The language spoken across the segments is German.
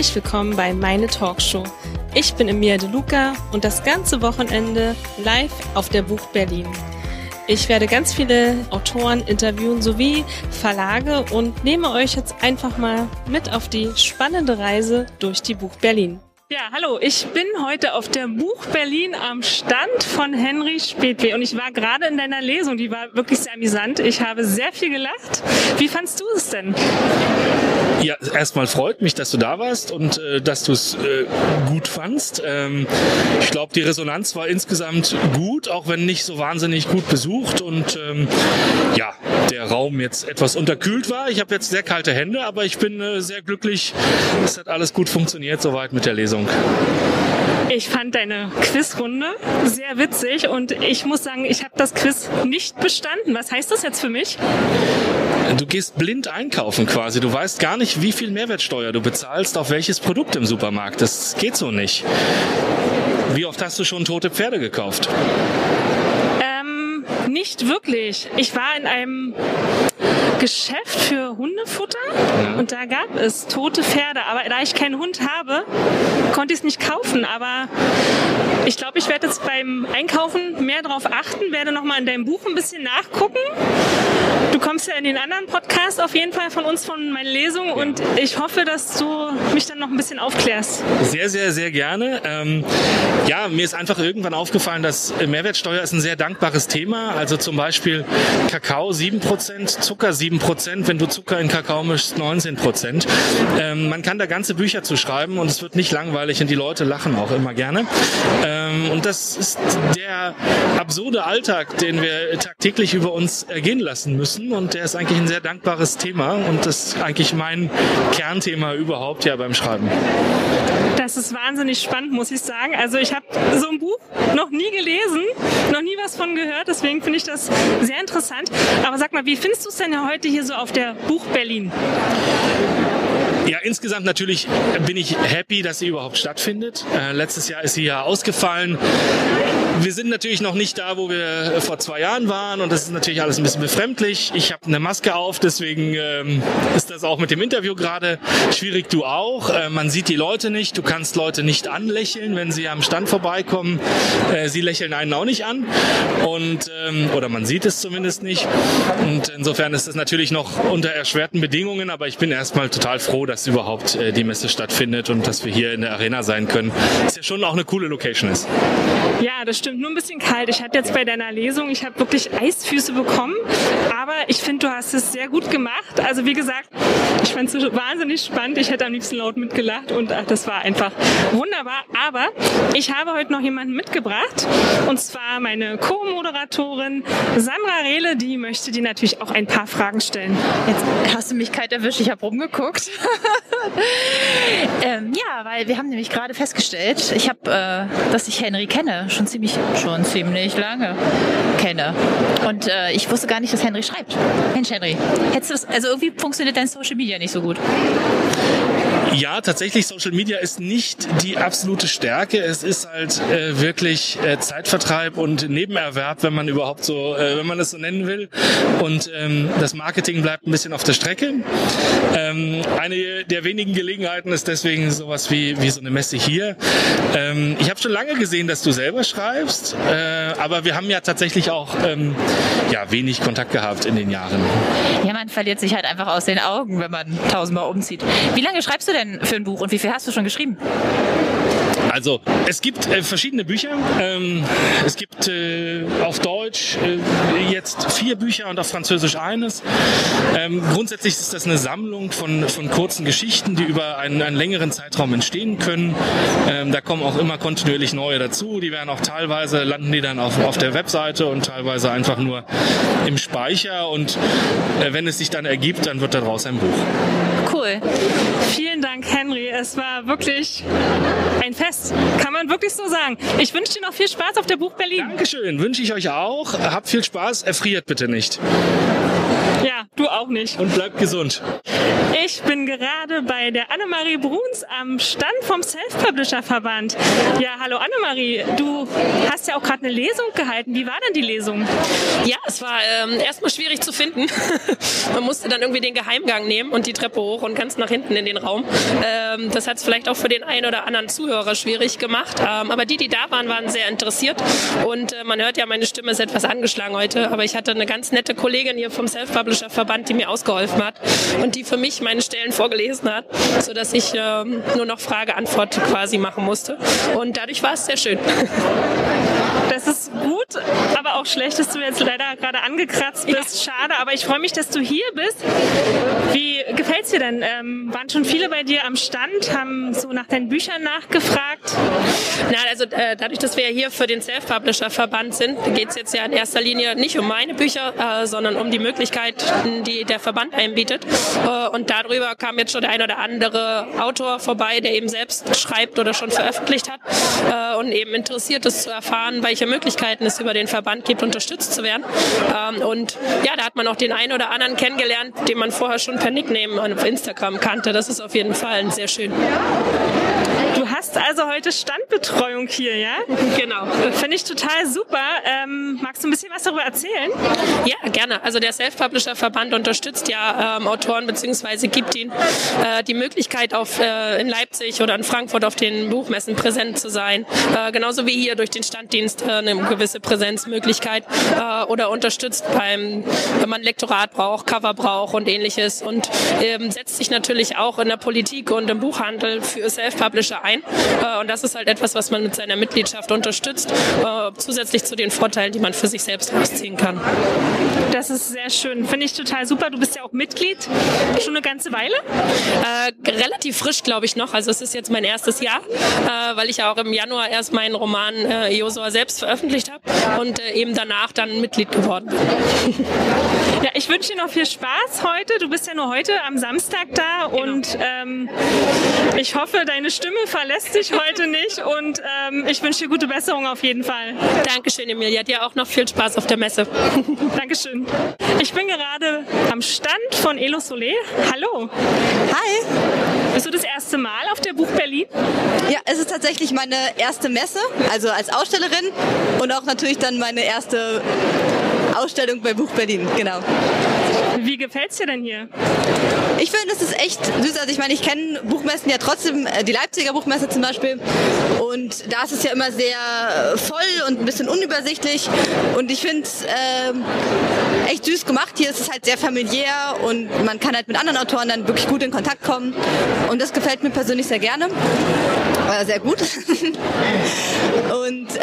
Herzlich willkommen bei Meine Talkshow. Ich bin Emilia De Luca und das ganze Wochenende live auf der Buch Berlin. Ich werde ganz viele Autoren interviewen sowie Verlage und nehme euch jetzt einfach mal mit auf die spannende Reise durch die Buch Berlin. Ja, hallo, ich bin heute auf der Buch Berlin am Stand von Henry Spethwe und ich war gerade in deiner Lesung, die war wirklich sehr amüsant. Ich habe sehr viel gelacht. Wie fandst du es denn? Ja, erstmal freut mich, dass du da warst und dass du es gut fandst. Ich glaube, die Resonanz war insgesamt gut, auch wenn nicht so wahnsinnig gut besucht und ja, der Raum jetzt etwas unterkühlt war. Ich habe jetzt sehr kalte Hände, aber ich bin sehr glücklich. Es hat alles gut funktioniert soweit mit der Lesung. Ich fand deine Quizrunde sehr witzig und ich muss sagen, ich habe das Quiz nicht bestanden. Was heißt das jetzt für mich? Du gehst blind einkaufen quasi. Du weißt gar nicht, wie viel Mehrwertsteuer du bezahlst auf welches Produkt im Supermarkt. Das geht so nicht. Wie oft hast du schon tote Pferde gekauft? Nicht wirklich. Ich war in einem Geschäft für Hundefutter und da gab es tote Pferde. Aber da ich keinen Hund habe, konnte ich es nicht kaufen. Aber ich glaube, ich werde jetzt beim Einkaufen mehr darauf achten, werde nochmal in deinem Buch ein bisschen nachgucken. Du kommst ja in den anderen Podcast auf jeden Fall von uns, von meiner Lesung und ich hoffe, dass du mich dann noch ein bisschen aufklärst. Sehr, sehr, sehr gerne. Ja, mir ist einfach irgendwann aufgefallen, dass Mehrwertsteuer ist ein sehr dankbares Thema. Also zum Beispiel Kakao 7%, Zucker 7%, wenn du Zucker in Kakao mischst 19%. Man kann da ganze Bücher zu schreiben und es wird nicht langweilig und die Leute lachen auch immer gerne. Und das ist der absurde Alltag, den wir tagtäglich über uns ergehen lassen müssen und der ist eigentlich ein sehr dankbares Thema und das ist eigentlich mein Kernthema überhaupt ja beim Schreiben. Das ist wahnsinnig spannend, muss ich sagen. Also ich habe so ein Buch noch nie gelesen, noch nie was von gehört, deswegen finde ich das sehr interessant. Aber sag mal, wie findest du es denn heute hier so auf der Buch Berlin? Ja, insgesamt natürlich bin ich happy, dass sie überhaupt stattfindet. Letztes Jahr ist sie ja ausgefallen. Wir sind natürlich noch nicht da, wo wir vor 2 Jahren waren und das ist natürlich alles ein bisschen befremdlich. Ich habe eine Maske auf, deswegen ist das auch mit dem Interview gerade schwierig. Du auch. Man sieht die Leute nicht. Du kannst Leute nicht anlächeln, wenn sie am Stand vorbeikommen. Sie lächeln einen auch nicht an und oder man sieht es zumindest nicht. Und insofern ist das natürlich noch unter erschwerten Bedingungen, aber ich bin erstmal total froh, dass überhaupt die Messe stattfindet und dass wir hier in der Arena sein können. Was ja schon auch eine coole Location ist. Ja, das stimmt. Nur ein bisschen kalt. Ich hatte jetzt bei deiner Lesung, ich habe wirklich Eisfüße bekommen, aber ich finde, du hast es sehr gut gemacht. Also wie gesagt, ich fand es wahnsinnig spannend. Ich hätte am liebsten laut mitgelacht und das war einfach wunderbar. Aber ich habe heute noch jemanden mitgebracht und zwar meine Co-Moderatorin Sandra Rehle, die möchte dir natürlich auch ein paar Fragen stellen. Jetzt hast du mich kalt erwischt, ich habe rumgeguckt. Ja, weil wir haben nämlich gerade festgestellt, dass ich Henry kenne, schon ziemlich lange kenne. Und ich wusste gar nicht, dass Henry schreibt. Mensch, Henry, also irgendwie funktioniert dein Social Media nicht so gut. Ja, tatsächlich, Social Media ist nicht die absolute Stärke. Es ist halt wirklich Zeitvertreib und Nebenerwerb, wenn man überhaupt so, wenn man das so nennen will. Und das Marketing bleibt ein bisschen auf der Strecke. Eine der wenigen Gelegenheiten ist deswegen sowas wie so eine Messe hier. Ich habe schon lange gesehen, dass du selber schreibst, aber wir haben ja tatsächlich auch wenig Kontakt gehabt in den Jahren. Ja, man verliert sich halt einfach aus den Augen, wenn man 1000-mal umzieht. Wie lange schreibst du denn für ein Buch und wie viel hast du schon geschrieben? Also, es gibt verschiedene Bücher. Es gibt auf Deutsch jetzt 4 Bücher und auf Französisch eines. Grundsätzlich ist das eine Sammlung von kurzen Geschichten, die über einen längeren Zeitraum entstehen können. Da kommen auch immer kontinuierlich neue dazu. Die werden auch teilweise, landen die dann auf der Webseite und teilweise einfach nur im Speicher. Und wenn es sich dann ergibt, dann wird daraus ein Buch. Cool. Vielen Dank, Henry. Es war wirklich ein Fest. Kann man wirklich so sagen. Ich wünsche dir noch viel Spaß auf der Buch Berlin. Dankeschön. Wünsche ich euch auch. Habt viel Spaß. Erfriert bitte nicht. Ja, Ja, du auch nicht. Und bleib gesund. Ich bin gerade bei der Annemarie Bruns am Stand vom Self-Publisher-Verband. Ja, hallo Annemarie, du hast ja auch gerade eine Lesung gehalten. Wie war denn die Lesung? Ja, es war erstmal schwierig zu finden. Man musste dann irgendwie den Geheimgang nehmen und die Treppe hoch und ganz nach hinten in den Raum. Das hat es vielleicht auch für den einen oder anderen Zuhörer schwierig gemacht. Aber die da waren, waren sehr interessiert. Und man hört ja, meine Stimme ist etwas angeschlagen heute. Aber ich hatte eine ganz nette Kollegin hier vom Self-Publisher-Verband, die mir ausgeholfen hat und die für mich meine Stellen vorgelesen hat, sodass ich nur noch Frage-Antwort quasi machen musste. Und dadurch war es sehr schön. Das ist gut, aber auch schlecht, dass du jetzt leider gerade angekratzt bist. Schade, aber ich freue mich, dass du hier bist. Wie gefällt's dir denn? Waren schon viele bei dir am Stand, haben so nach deinen Büchern nachgefragt? Na, also dadurch, dass wir ja hier für den Self-Publisher-Verband sind, geht es jetzt ja in erster Linie nicht um meine Bücher, sondern um die Möglichkeiten, die der Verband einem bietet. Und darüber kam jetzt schon der ein oder andere Autor vorbei, der eben selbst schreibt oder schon veröffentlicht hat und eben interessiert ist zu erfahren, welche Möglichkeiten es über den Verband gibt, unterstützt zu werden. Und ja, da hat man auch den einen oder anderen kennengelernt, den man vorher schon per Nickname auf Instagram kannte. Das ist auf jeden Fall sehr schön. Du hast also heute Standbetreuung hier, ja? Genau. Finde ich total super. Magst du ein bisschen was darüber erzählen? Ja, gerne. Also der Self-Publisher-Verband unterstützt ja Autoren bzw. gibt ihnen die Möglichkeit, in Leipzig oder in Frankfurt auf den Buchmessen präsent zu sein. Genauso wie hier durch den Standdienst eine gewisse Präsenzmöglichkeit oder unterstützt wenn man Lektorat braucht, Cover braucht und ähnliches und setzt sich natürlich auch in der Politik und im Buchhandel für Self-Publisher ein. Und das ist halt etwas, was man mit seiner Mitgliedschaft unterstützt, zusätzlich zu den Vorteilen, die man für sich selbst rausziehen kann. Das ist sehr schön. Finde ich total super. Du bist ja auch Mitglied schon eine ganze Weile? Relativ frisch, glaube ich, noch. Also es ist jetzt mein erstes Jahr, weil ich ja auch im Januar erst meinen Roman Josua selbst veröffentlicht habe und eben danach dann Mitglied geworden bin. Ja, ich wünsche dir noch viel Spaß heute. Du bist ja nur heute am Samstag da und ich hoffe, deine Stimme verlässt dich heute nicht und ich wünsche dir gute Besserung auf jeden Fall. Dankeschön, Emilia. Dir auch noch viel Spaß auf der Messe. Dankeschön. Ich bin gerade am Stand von Elo Solé. Hallo. Hi. Bist du das erste Mal auf der Buch Berlin? Ja, es ist tatsächlich meine erste Messe, also als Ausstellerin und auch natürlich dann meine erste Ausstellung bei Buch Berlin, genau. Wie gefällt's dir denn hier? Ich finde, es ist echt süß. Also ich meine, ich kenne Buchmessen ja trotzdem, die Leipziger Buchmesse zum Beispiel. Und da ist es ja immer sehr voll und ein bisschen unübersichtlich. Und ich finde es echt süß gemacht. Hier ist es halt sehr familiär und man kann halt mit anderen Autoren dann wirklich gut in Kontakt kommen. Und das gefällt mir persönlich sehr gerne. Sehr gut. Und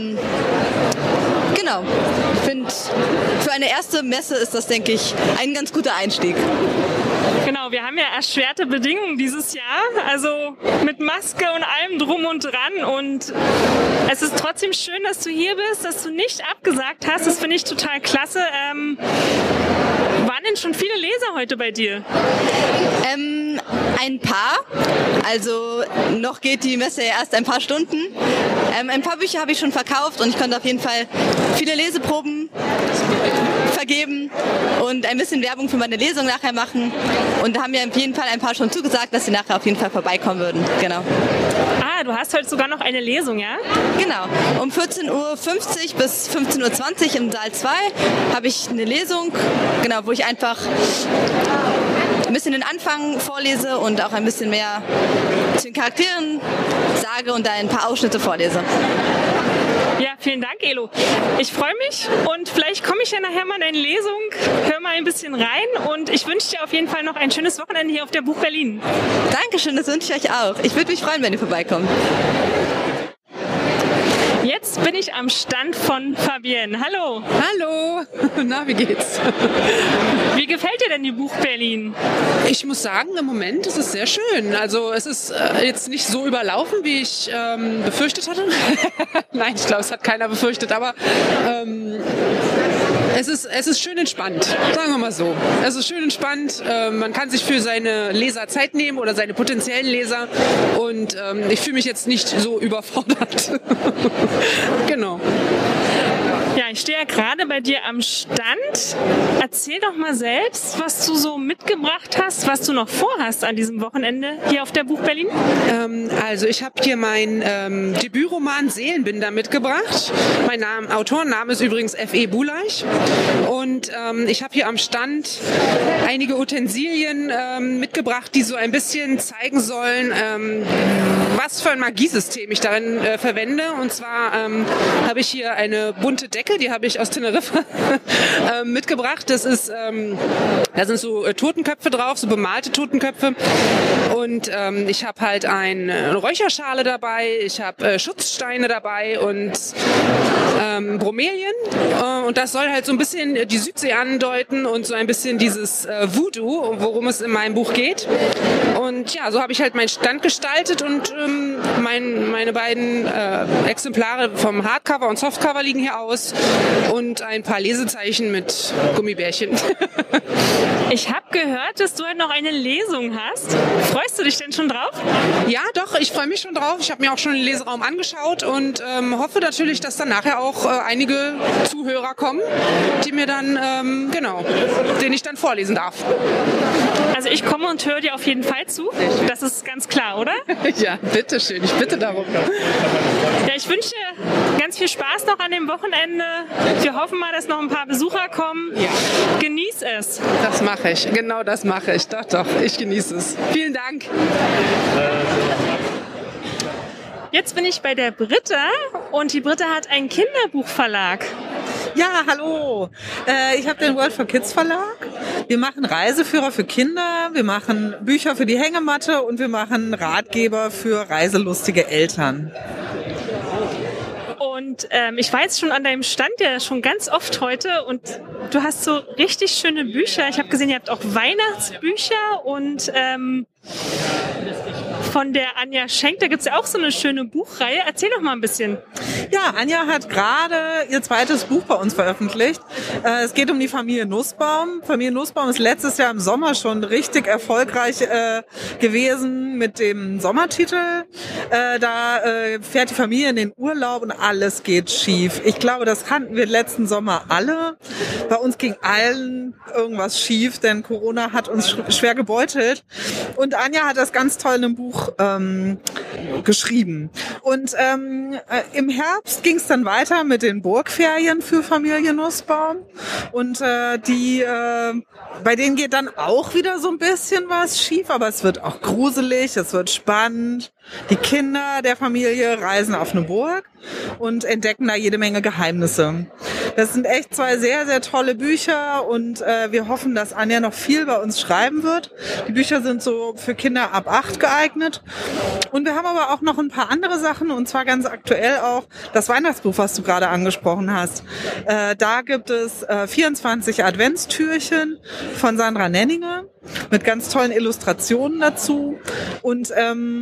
genau, ich finde, für eine erste Messe ist das, denke ich, ein ganz guter Einstieg. Genau, wir haben ja erschwerte Bedingungen dieses Jahr, also mit Maske und allem drum und dran und es ist trotzdem schön, dass du hier bist, dass du nicht abgesagt hast, das finde ich total klasse. Waren denn schon viele Leser heute bei dir? Ein paar, also noch geht die Messe ja erst ein paar Stunden. Ein paar Bücher habe ich schon verkauft und ich konnte auf jeden Fall viele Leseproben vergeben und ein bisschen Werbung für meine Lesung nachher machen. Und da haben mir auf jeden Fall ein paar schon zugesagt, dass sie nachher auf jeden Fall vorbeikommen würden. Genau. Ah, du hast heute sogar noch eine Lesung, ja? Genau. Um 14.50 Uhr bis 15.20 Uhr im Saal 2 habe ich eine Lesung, genau, wo ich einfach ein bisschen den Anfang vorlese und auch ein bisschen mehr zu den Charakteren sage und da ein paar Ausschnitte vorlese. Ja, vielen Dank, Elo. Ich freue mich und vielleicht komme ich ja nachher mal in eine Lesung, höre mal ein bisschen rein und ich wünsche dir auf jeden Fall noch ein schönes Wochenende hier auf der Buch Berlin. Dankeschön, das wünsche ich euch auch. Ich würde mich freuen, wenn ihr vorbeikommt. Jetzt bin ich am Stand von Fabienne. Hallo. Hallo. Na, wie geht's? Wie gefällt dir denn die Buch Berlin? Ich muss sagen, im Moment ist es sehr schön. Also es ist jetzt nicht so überlaufen, wie ich befürchtet hatte. Nein, ich glaube, es hat keiner befürchtet, aber es ist schön entspannt, sagen wir mal so. Es ist schön entspannt, man kann sich für seine Leser Zeit nehmen oder seine potenziellen Leser und ich fühle mich jetzt nicht so überfordert. Genau. Ja, ich stehe ja gerade bei dir am Stand. Erzähl doch mal selbst, was du so mitgebracht hast, was du noch vorhast an diesem Wochenende hier auf der Buch Berlin. Also ich habe hier meinen Debütroman Seelenbinder mitgebracht. Mein Autorenname ist übrigens F.E. Buleich. Und ich habe hier am Stand einige Utensilien mitgebracht, die so ein bisschen zeigen sollen, was für ein Magiesystem ich darin verwende. Und zwar habe ich hier eine bunte Decke, die habe ich aus Teneriffa mitgebracht. Da sind so Totenköpfe drauf, so bemalte Totenköpfe. Und ich habe halt eine Räucherschale dabei, ich habe Schutzsteine dabei und Bromelien. Und das soll halt so ein bisschen die Südsee andeuten und so ein bisschen dieses Voodoo, worum es in meinem Buch geht. Und ja, so habe ich halt meinen Stand gestaltet und meine beiden Exemplare vom Hardcover und Softcover liegen hier aus und ein paar Lesezeichen mit Gummibärchen. Ich habe gehört, dass du heute noch eine Lesung hast. Freust du dich denn schon drauf? Ja, doch, ich freue mich schon drauf. Ich habe mir auch schon den Leseraum angeschaut und hoffe natürlich, dass dann nachher auch einige Zuhörer kommen, die mir dann, den ich dann vorlesen darf. Also ich komme und höre dir auf jeden Fall zu. Das ist ganz klar, oder? Ja, bitteschön. Ich bitte darum. Ja, ich wünsche dir ganz viel Spaß noch an dem Wochenende. Wir hoffen mal, dass noch ein paar Besucher kommen. Ja. Genieß es. Das mache ich. Genau das mache ich. Doch, ich genieße es. Vielen Dank. Jetzt bin ich bei der Britta und die Britta hat einen Kinderbuchverlag. Ja, hallo. Ich habe den World for Kids Verlag. Wir machen Reiseführer für Kinder, wir machen Bücher für die Hängematte und wir machen Ratgeber für reiselustige Eltern. Und ich war jetzt schon an deinem Stand ja schon ganz oft heute und du hast so richtig schöne Bücher. Ich habe gesehen, ihr habt auch Weihnachtsbücher und von der Anja Schenk, da gibt's ja auch so eine schöne Buchreihe. Erzähl doch mal ein bisschen. Ja, Anja hat gerade ihr zweites Buch bei uns veröffentlicht. Es geht um die Familie Nussbaum. Familie Nussbaum ist letztes Jahr im Sommer schon richtig erfolgreich gewesen mit dem Sommertitel. Da fährt die Familie in den Urlaub und alles geht schief. Ich glaube, das kannten wir letzten Sommer alle. Bei uns ging allen irgendwas schief, denn Corona hat uns schwer gebeutelt. Und Anja hat das ganz toll in einem Buch geschrieben. Und im Herbst ging es dann weiter mit den Burgferien für Familie Nussbaum. Und bei denen geht dann auch wieder so ein bisschen was schief, aber es wird auch gruselig, es wird spannend. Die Kinder der Familie reisen auf eine Burg und entdecken da jede Menge Geheimnisse. Das sind echt zwei sehr, sehr tolle Bücher und wir hoffen, dass Anja noch viel bei uns schreiben wird. Die Bücher sind so für Kinder ab 8 geeignet. Und wir haben aber auch noch ein paar andere Sachen und zwar ganz aktuell auch das Weihnachtsbuch, was du gerade angesprochen hast. Da gibt es 24 Adventstürchen von Sandra Nenninger mit ganz tollen Illustrationen dazu und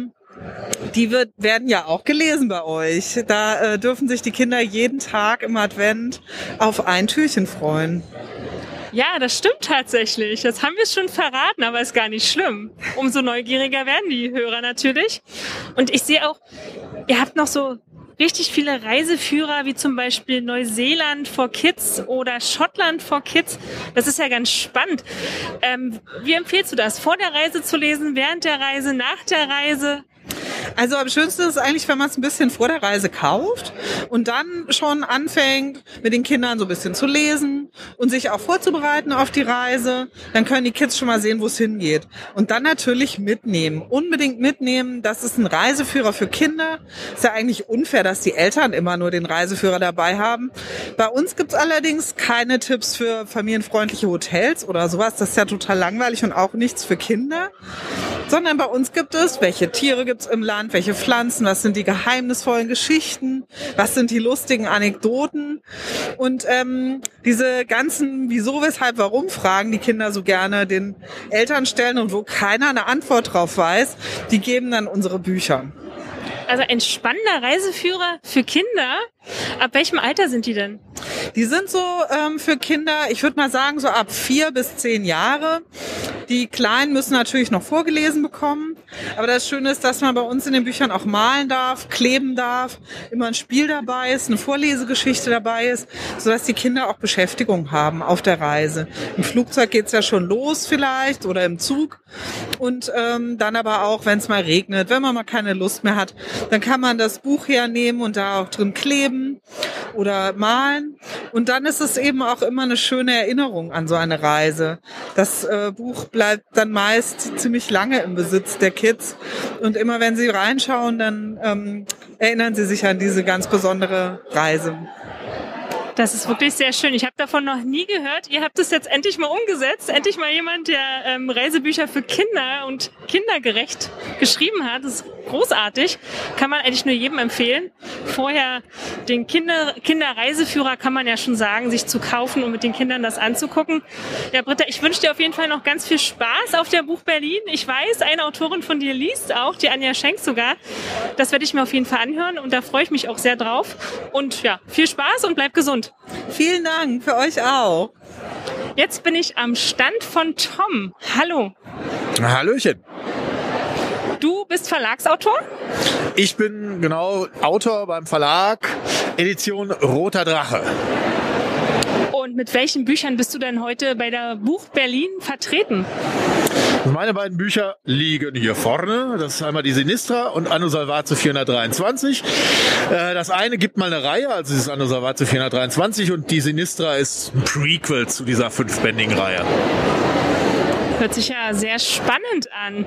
die werden ja auch gelesen bei euch. Da dürfen sich die Kinder jeden Tag im Advent auf ein Türchen freuen. Ja, das stimmt tatsächlich. Das haben wir schon verraten, aber ist gar nicht schlimm. Umso neugieriger werden die Hörer natürlich. Und ich sehe auch, ihr habt noch so richtig viele Reiseführer, wie zum Beispiel Neuseeland for Kids oder Schottland for Kids. Das ist ja ganz spannend. Wie empfiehlst du das? Vor der Reise zu lesen, während der Reise, nach der Reise? Also am schönsten ist eigentlich, wenn man es ein bisschen vor der Reise kauft und dann schon anfängt, mit den Kindern so ein bisschen zu lesen und sich auch vorzubereiten auf die Reise. Dann können die Kids schon mal sehen, wo es hingeht. Und dann natürlich mitnehmen. Unbedingt mitnehmen. Das ist ein Reiseführer für Kinder. Ist ja eigentlich unfair, dass die Eltern immer nur den Reiseführer dabei haben. Bei uns gibt's allerdings keine Tipps für familienfreundliche Hotels oder sowas. Das ist ja total langweilig und auch nichts für Kinder. Sondern bei uns gibt es, welche Tiere gibt's im Land, welche Pflanzen, was sind die geheimnisvollen Geschichten, was sind die lustigen Anekdoten und diese ganzen Wieso, Weshalb, Warum-Fragen, die Kinder so gerne den Eltern stellen und wo keiner eine Antwort drauf weiß, die geben dann unsere Bücher. Also ein spannender Reiseführer für Kinder. Ab welchem Alter sind die denn? Die sind so für Kinder, ich würde mal sagen, so ab 4 bis 10 Jahre. Die Kleinen müssen natürlich noch vorgelesen bekommen. Aber das Schöne ist, dass man bei uns in den Büchern auch malen darf, kleben darf, immer ein Spiel dabei ist, eine Vorlesegeschichte dabei ist, sodass die Kinder auch Beschäftigung haben auf der Reise. Im Flugzeug geht's ja schon los vielleicht oder im Zug. Und dann aber auch, wenn es mal regnet, wenn man mal keine Lust mehr hat, dann kann man das Buch hernehmen und da auch drin kleben oder malen. Und dann ist es eben auch immer eine schöne Erinnerung an so eine Reise. Das Buch bleibt dann meist ziemlich lange im Besitz der Kids. Und immer wenn sie reinschauen, dann erinnern sie sich an diese ganz besondere Reise. Das ist wirklich sehr schön. Ich habe davon noch nie gehört. Ihr habt es jetzt endlich mal umgesetzt. Endlich mal jemand, der Reisebücher für Kinder und kindergerecht geschrieben hat. Das ist großartig. Kann man eigentlich nur jedem empfehlen. Vorher den Kinderreiseführer kann man ja schon sagen, sich zu kaufen und mit den Kindern das anzugucken. Ja, Britta, ich wünsche dir auf jeden Fall noch ganz viel Spaß auf der Buch Berlin. Ich weiß, eine Autorin von dir liest auch, die Anja Schenk sogar. Das werde ich mir auf jeden Fall anhören und da freue ich mich auch sehr drauf. Und ja, viel Spaß und bleib gesund. Vielen Dank, für euch auch. Jetzt bin ich am Stand von Tom. Hallo. Hallöchen. Du bist Verlagsautor? Ich bin genau Autor beim Verlag Edition Roter Drache. Und mit welchen Büchern bist du denn heute bei der Buch Berlin vertreten? Meine beiden Bücher liegen hier vorne. Das ist einmal die Sinistra und Anno Salvatio 423. Das eine gibt mal eine Reihe, also dieses Anno Salvatio 423, und die Sinistra ist ein Prequel zu dieser 5-bändigen Reihe. Hört sich ja sehr spannend an.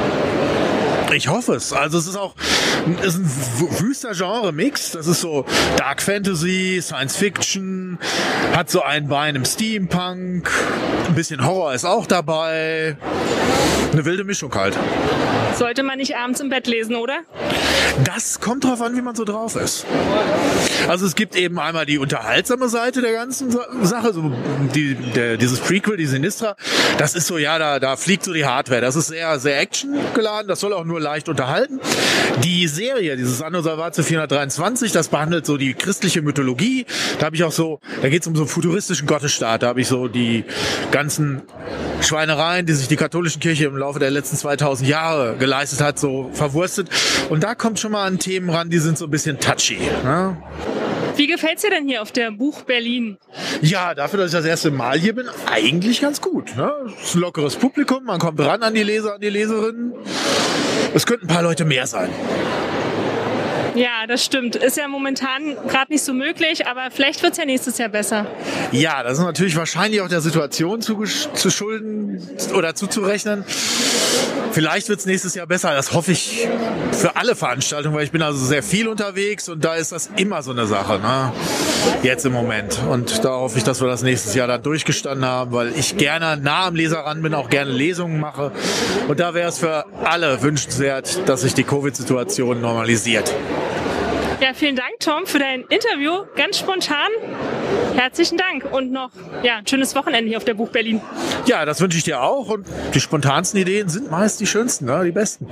Ich hoffe es. Also es ist ein wüster Genre-Mix. Das ist so Dark Fantasy, Science Fiction, hat so ein Bein im Steampunk, ein bisschen Horror ist auch dabei. Eine wilde Mischung halt. Sollte man nicht abends im Bett lesen, oder? Das kommt drauf an, wie man so drauf ist. Also es gibt eben einmal die unterhaltsame Seite der ganzen Sache, so dieses Prequel, die Sinistra. Das ist so, ja, da fliegt so die Hardware. Das ist sehr, sehr actiongeladen. Das soll auch nur leicht unterhalten. Die Serie, dieses Anno Salvatio 423, das behandelt so die christliche Mythologie. Da geht es um so einen futuristischen Gottesstaat. Da habe ich so die ganzen Schweinereien, die sich die katholische Kirche im Laufe der letzten 2000 Jahre geleistet hat, so verwurstet. Und da kommt schon mal an Themen ran, die sind so ein bisschen touchy. Ne? Wie gefällt's dir denn hier auf der Buch Berlin? Ja, dafür, dass ich das erste Mal hier bin, eigentlich ganz gut. Ne? Es ist ein lockeres Publikum, man kommt ran an die Leser, an die Leserinnen. Es könnten ein paar Leute mehr sein. Ja, das stimmt. Ist ja momentan gerade nicht so möglich, aber vielleicht wird's ja nächstes Jahr besser. Ja, das ist natürlich wahrscheinlich auch der Situation zu schulden oder zuzurechnen. Vielleicht wird's nächstes Jahr besser. Das hoffe ich für alle Veranstaltungen, weil ich bin also sehr viel unterwegs und da ist das immer so eine Sache, ne? Jetzt im Moment. Und da hoffe ich, dass wir das nächstes Jahr dann durchgestanden haben, weil ich gerne nah am Leser ran bin, auch gerne Lesungen mache. Und da wäre es für alle wünschenswert, dass sich die Covid-Situation normalisiert. Ja, vielen Dank, Tom, für dein Interview. Ganz spontan. Herzlichen Dank und noch ein schönes Wochenende hier auf der Buch Berlin. Ja, das wünsche ich dir auch. Und die spontansten Ideen sind meist die schönsten, ne? Die besten.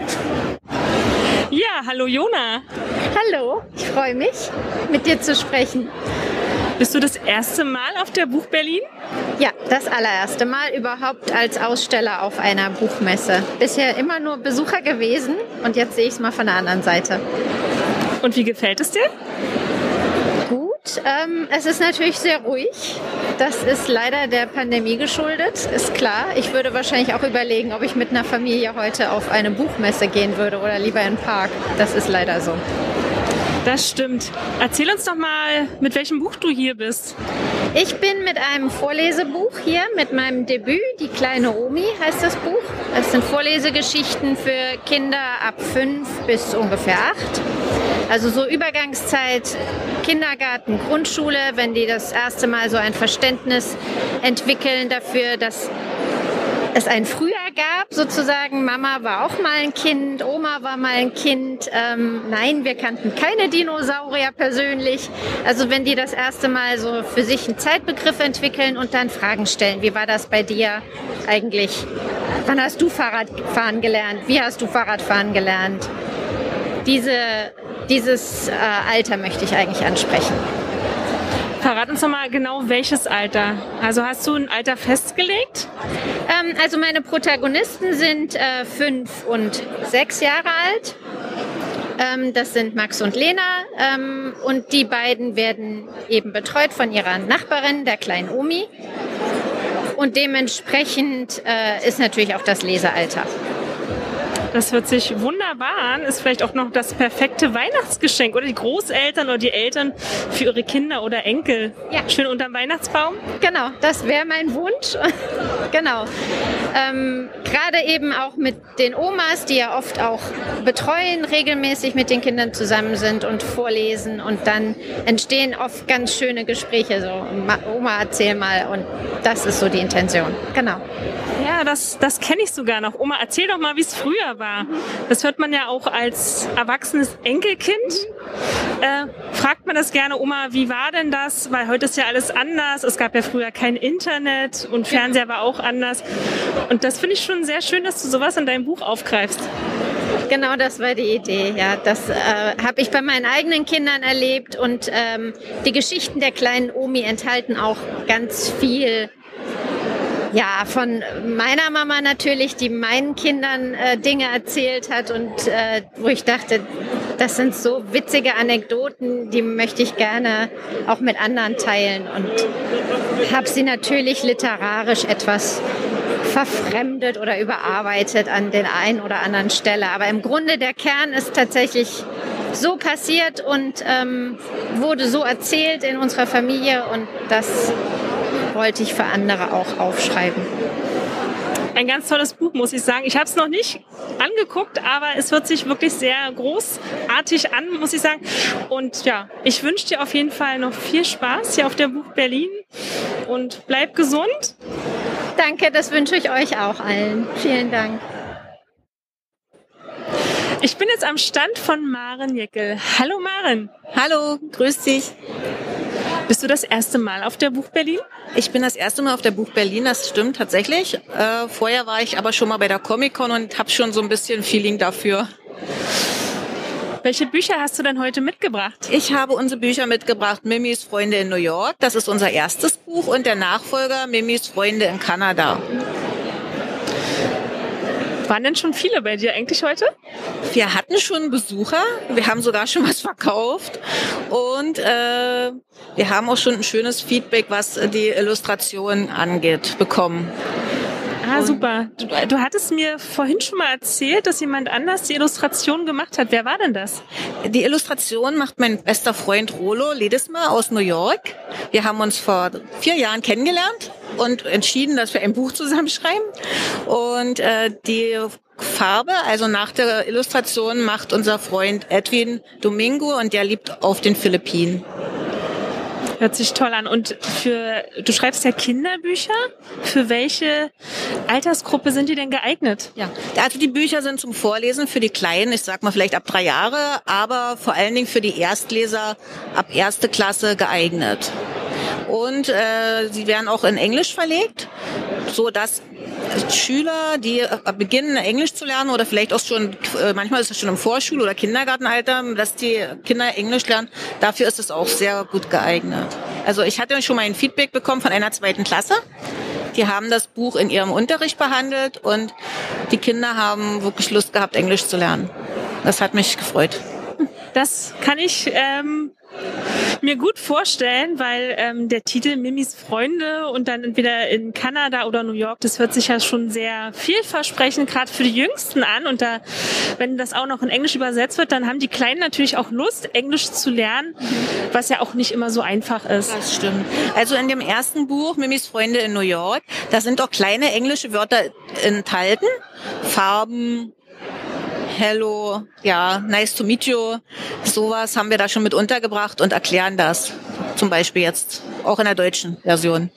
Ja, hallo Jona. Hallo, ich freue mich, mit dir zu sprechen. Bist du das erste Mal auf der Buch Berlin? Ja, das allererste Mal überhaupt als Aussteller auf einer Buchmesse. Bisher immer nur Besucher gewesen und jetzt sehe ich es mal von der anderen Seite. Und wie gefällt es dir? Gut, es ist natürlich sehr ruhig. Das ist leider der Pandemie geschuldet, ist klar. Ich würde wahrscheinlich auch überlegen, ob ich mit einer Familie heute auf eine Buchmesse gehen würde oder lieber in den Park. Das ist leider so. Das stimmt. Erzähl uns doch mal, mit welchem Buch du hier bist. Ich bin mit einem Vorlesebuch hier, mit meinem Debüt, Die kleine Omi heißt das Buch. Das sind Vorlesegeschichten für Kinder ab 5 bis ungefähr 8. Also so Übergangszeit, Kindergarten, Grundschule, wenn die das erste Mal so ein Verständnis entwickeln dafür, dass es ein Frühjahr gab, sozusagen. Mama war auch mal ein Kind, Oma war mal ein Kind. Nein, wir kannten keine Dinosaurier persönlich. Also wenn die das erste Mal so für sich einen Zeitbegriff entwickeln und dann Fragen stellen. Wie war das bei dir eigentlich? Wann hast du Fahrradfahren gelernt? Wie hast du Fahrradfahren gelernt? Dieses Alter möchte ich eigentlich ansprechen. Verrat uns doch mal genau, welches Alter. Also hast du ein Alter festgelegt? Also meine Protagonisten sind 5 und 6 Jahre alt. Das sind Max und Lena. Und die beiden werden eben betreut von ihrer Nachbarin, der kleinen Omi. Und dementsprechend ist natürlich auch das Lesealter. Das hört sich wunderbar an. Ist vielleicht auch noch das perfekte Weihnachtsgeschenk oder die Großeltern oder die Eltern für ihre Kinder oder Enkel. Ja. Schön unterm Weihnachtsbaum. Genau, das wäre mein Wunsch. Genau. Gerade eben auch mit den Omas, die ja oft auch betreuen, regelmäßig mit den Kindern zusammen sind und vorlesen. Und dann entstehen oft ganz schöne Gespräche. So, Oma, erzähl mal. Und das ist so die Intention. Genau. Ja, das kenne ich sogar noch. Oma, erzähl doch mal, wie es früher war. Das hört man ja auch als erwachsenes Enkelkind. Fragt man das gerne, Oma, wie war denn das? Weil heute ist ja alles anders. Es gab ja früher kein Internet und Fernseher war auch anders. Und das finde ich schon sehr schön, dass du sowas in deinem Buch aufgreifst. Genau, das war die Idee. Ja, das habe ich bei meinen eigenen Kindern erlebt. Und die Geschichten der kleinen Omi enthalten auch ganz viel. Ja, von meiner Mama natürlich, die meinen Kindern Dinge erzählt hat und wo ich dachte, das sind so witzige Anekdoten, die möchte ich gerne auch mit anderen teilen und habe sie natürlich literarisch etwas verfremdet oder überarbeitet an den einen oder anderen Stelle. Aber im Grunde der Kern ist tatsächlich so passiert und wurde so erzählt in unserer Familie und das wollte ich für andere auch aufschreiben. Ein ganz tolles Buch, muss ich sagen. Ich habe es noch nicht angeguckt, aber es hört sich wirklich sehr großartig an, muss ich sagen. Und ja, ich wünsche dir auf jeden Fall noch viel Spaß hier auf der Buch Berlin und bleib gesund. Danke, das wünsche ich euch auch allen. Vielen Dank. Ich bin jetzt am Stand von Maren Jeckel. Hallo Maren. Hallo, grüß dich. Bist du das erste Mal auf der Buch Berlin? Ich bin das erste Mal auf der Buch Berlin, das stimmt tatsächlich. Vorher war ich aber schon mal bei der Comic-Con und habe schon so ein bisschen Feeling dafür. Welche Bücher hast du denn heute mitgebracht? Ich habe unsere Bücher mitgebracht. Mimis Freunde in New York, das ist unser erstes Buch und der Nachfolger Mimis Freunde in Kanada. Waren denn schon viele bei dir eigentlich heute? Wir hatten schon Besucher, wir haben sogar schon was verkauft und wir haben auch schon ein schönes Feedback, was die Illustration angeht, bekommen. Ah, super. Du hattest mir vorhin schon mal erzählt, dass jemand anders die Illustration gemacht hat. Wer war denn das? Die Illustration macht mein bester Freund Rolo Ledesma aus New York. Wir haben uns vor 4 Jahren kennengelernt und entschieden, dass wir ein Buch zusammenschreiben. Und die Farbe, also nach der Illustration, macht unser Freund Edwin Domingo und der lebt auf den Philippinen. Hört sich toll an. Und du schreibst ja Kinderbücher. Für welche Altersgruppe sind die denn geeignet? Ja, also die Bücher sind zum Vorlesen für die Kleinen, ich sag mal vielleicht ab 3 Jahre, aber vor allen Dingen für die Erstleser ab 1. Klasse geeignet. Und sie werden auch in Englisch verlegt, so dass Schüler, die beginnen Englisch zu lernen oder vielleicht auch schon, manchmal ist es schon im Vorschul- oder Kindergartenalter, dass die Kinder Englisch lernen, dafür ist es auch sehr gut geeignet. Also ich hatte schon mal ein Feedback bekommen von einer 2. Klasse. Die haben das Buch in ihrem Unterricht behandelt und die Kinder haben wirklich Lust gehabt, Englisch zu lernen. Das hat mich gefreut. Das kann ich mir gut vorstellen, weil der Titel Mimis Freunde und dann entweder in Kanada oder New York, das hört sich ja schon sehr vielversprechend gerade für die Jüngsten an und da, wenn das auch noch in Englisch übersetzt wird, dann haben die Kleinen natürlich auch Lust, Englisch zu lernen, was ja auch nicht immer so einfach ist. Das stimmt. Also in dem ersten Buch, Mimis Freunde in New York, da sind auch kleine englische Wörter enthalten, Farben, Hello, ja, nice to meet you. Sowas haben wir da schon mit untergebracht und erklären das. Zum Beispiel jetzt auch in der deutschen Version.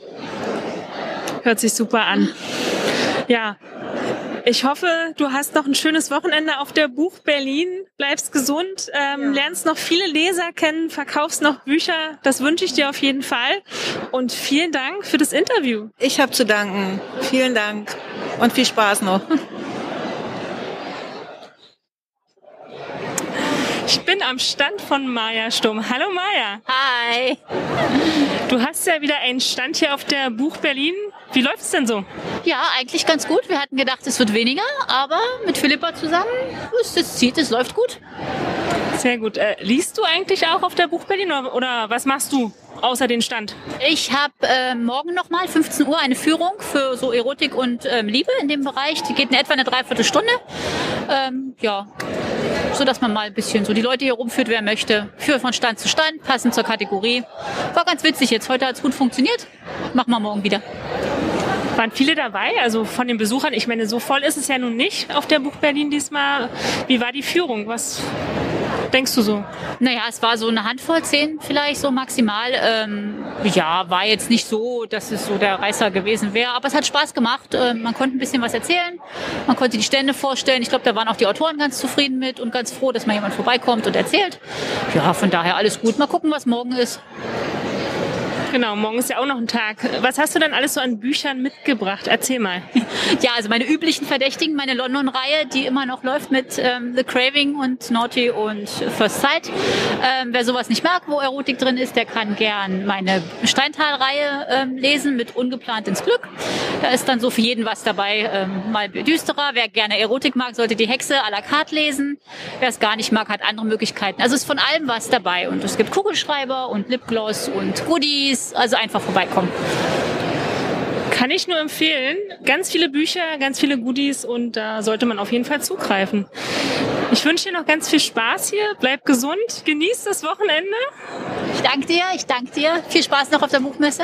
Hört sich super an. Ja, ich hoffe, du hast noch ein schönes Wochenende auf der Buch Berlin. Bleibst gesund, lernst noch viele Leser kennen, verkaufst noch Bücher. Das wünsche ich dir auf jeden Fall. Und vielen Dank für das Interview. Ich habe zu danken. Vielen Dank und viel Spaß noch. Ich bin am Stand von Maja Sturm. Hallo Maja. Hi. Du hast ja wieder einen Stand hier auf der Buch Berlin. Wie läuft's denn so? Ja, eigentlich ganz gut. Wir hatten gedacht, es wird weniger, aber mit Philippa zusammen ist das Ziel, es läuft gut. Sehr gut. Liest du eigentlich auch auf der Buch Berlin oder was machst du außer den Stand? Ich habe morgen nochmal 15 Uhr eine Führung für so Erotik und Liebe in dem Bereich. Die geht in etwa eine Dreiviertelstunde. So dass man mal ein bisschen so die Leute hier rumführt, wer möchte. Führe von Stand zu Stand, passend zur Kategorie. War ganz witzig jetzt. Heute hat es gut funktioniert. Machen wir morgen wieder. Waren viele dabei, also von den Besuchern? Ich meine, so voll ist es ja nun nicht auf der Buch Berlin diesmal. Wie war die Führung? Was denkst du so? Naja, es war so eine Handvoll, 10 vielleicht so maximal. War jetzt nicht so, dass es so der Reißer gewesen wäre, aber es hat Spaß gemacht. Man konnte ein bisschen was erzählen, man konnte die Stände vorstellen. Ich glaube, da waren auch die Autoren ganz zufrieden mit und ganz froh, dass mal jemand vorbeikommt und erzählt. Ja, von daher alles gut. Mal gucken, was morgen ist. Genau, morgen ist ja auch noch ein Tag. Was hast du denn alles so an Büchern mitgebracht? Erzähl mal. Ja, also meine üblichen Verdächtigen, meine London-Reihe, die immer noch läuft mit The Craving und Naughty und First Sight. Wer sowas nicht mag, wo Erotik drin ist, der kann gern meine Steintal-Reihe lesen mit Ungeplant ins Glück. Da ist dann so für jeden was dabei, mal düsterer. Wer gerne Erotik mag, sollte die Hexe à la carte lesen. Wer es gar nicht mag, hat andere Möglichkeiten. Also ist von allem was dabei. Und es gibt Kugelschreiber und Lipgloss und Goodies. Also einfach vorbeikommen. Kann ich nur empfehlen. Ganz viele Bücher, ganz viele Goodies und da sollte man auf jeden Fall zugreifen. Ich wünsche dir noch ganz viel Spaß hier. Bleib gesund, genieß das Wochenende. Ich danke dir. Viel Spaß noch auf der Buchmesse.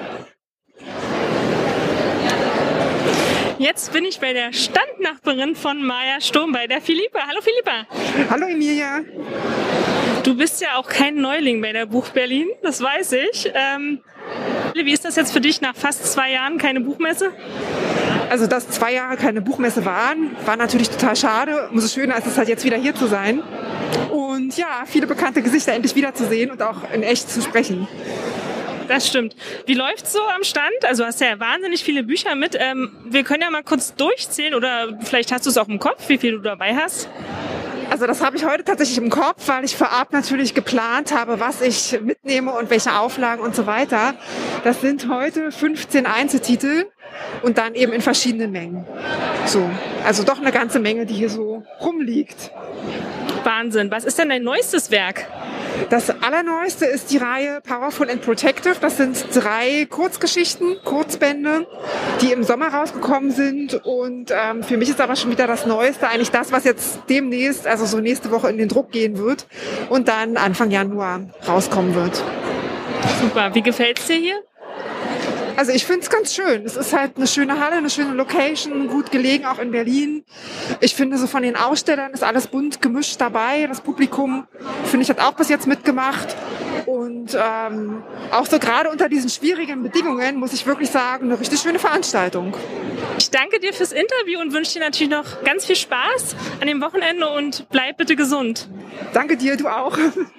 Jetzt bin ich bei der Standnachbarin von Maja Sturm, bei der Philippa. Hallo Philippa. Hallo Emilia. Du bist ja auch kein Neuling bei der Buch Berlin, das weiß ich. Wie ist das jetzt für dich nach fast 2 Jahren keine Buchmesse? Also, dass 2 Jahre keine Buchmesse waren, war natürlich total schade. Umso schöner ist es halt jetzt wieder hier zu sein. Und ja, viele bekannte Gesichter endlich wiederzusehen und auch in echt zu sprechen. Das stimmt. Wie läuft's so am Stand? Also hast ja wahnsinnig viele Bücher mit. Wir können ja mal kurz durchzählen oder vielleicht hast du es auch im Kopf, wie viel du dabei hast. Also das habe ich heute tatsächlich im Kopf, weil ich vorab natürlich geplant habe, was ich mitnehme und welche Auflagen und so weiter. Das sind heute 15 Einzeltitel und dann eben in verschiedenen Mengen. So, also doch eine ganze Menge, die hier so rumliegt. Wahnsinn. Was ist denn dein neuestes Werk? Das allerneueste ist die Reihe Powerful and Protective. Das sind 3 Kurzgeschichten, Kurzbände, die im Sommer rausgekommen sind. Und für mich ist aber schon wieder das Neueste eigentlich das, was jetzt demnächst, also so nächste Woche in den Druck gehen wird und dann Anfang Januar rauskommen wird. Super. Wie gefällt's dir hier? Also ich finde es ganz schön. Es ist halt eine schöne Halle, eine schöne Location, gut gelegen, auch in Berlin. Ich finde, so von den Ausstellern ist alles bunt gemischt dabei. Das Publikum, finde ich, hat auch bis jetzt mitgemacht. Und auch so gerade unter diesen schwierigen Bedingungen, muss ich wirklich sagen, eine richtig schöne Veranstaltung. Ich danke dir fürs Interview und wünsche dir natürlich noch ganz viel Spaß an dem Wochenende und bleib bitte gesund. Danke dir, du auch.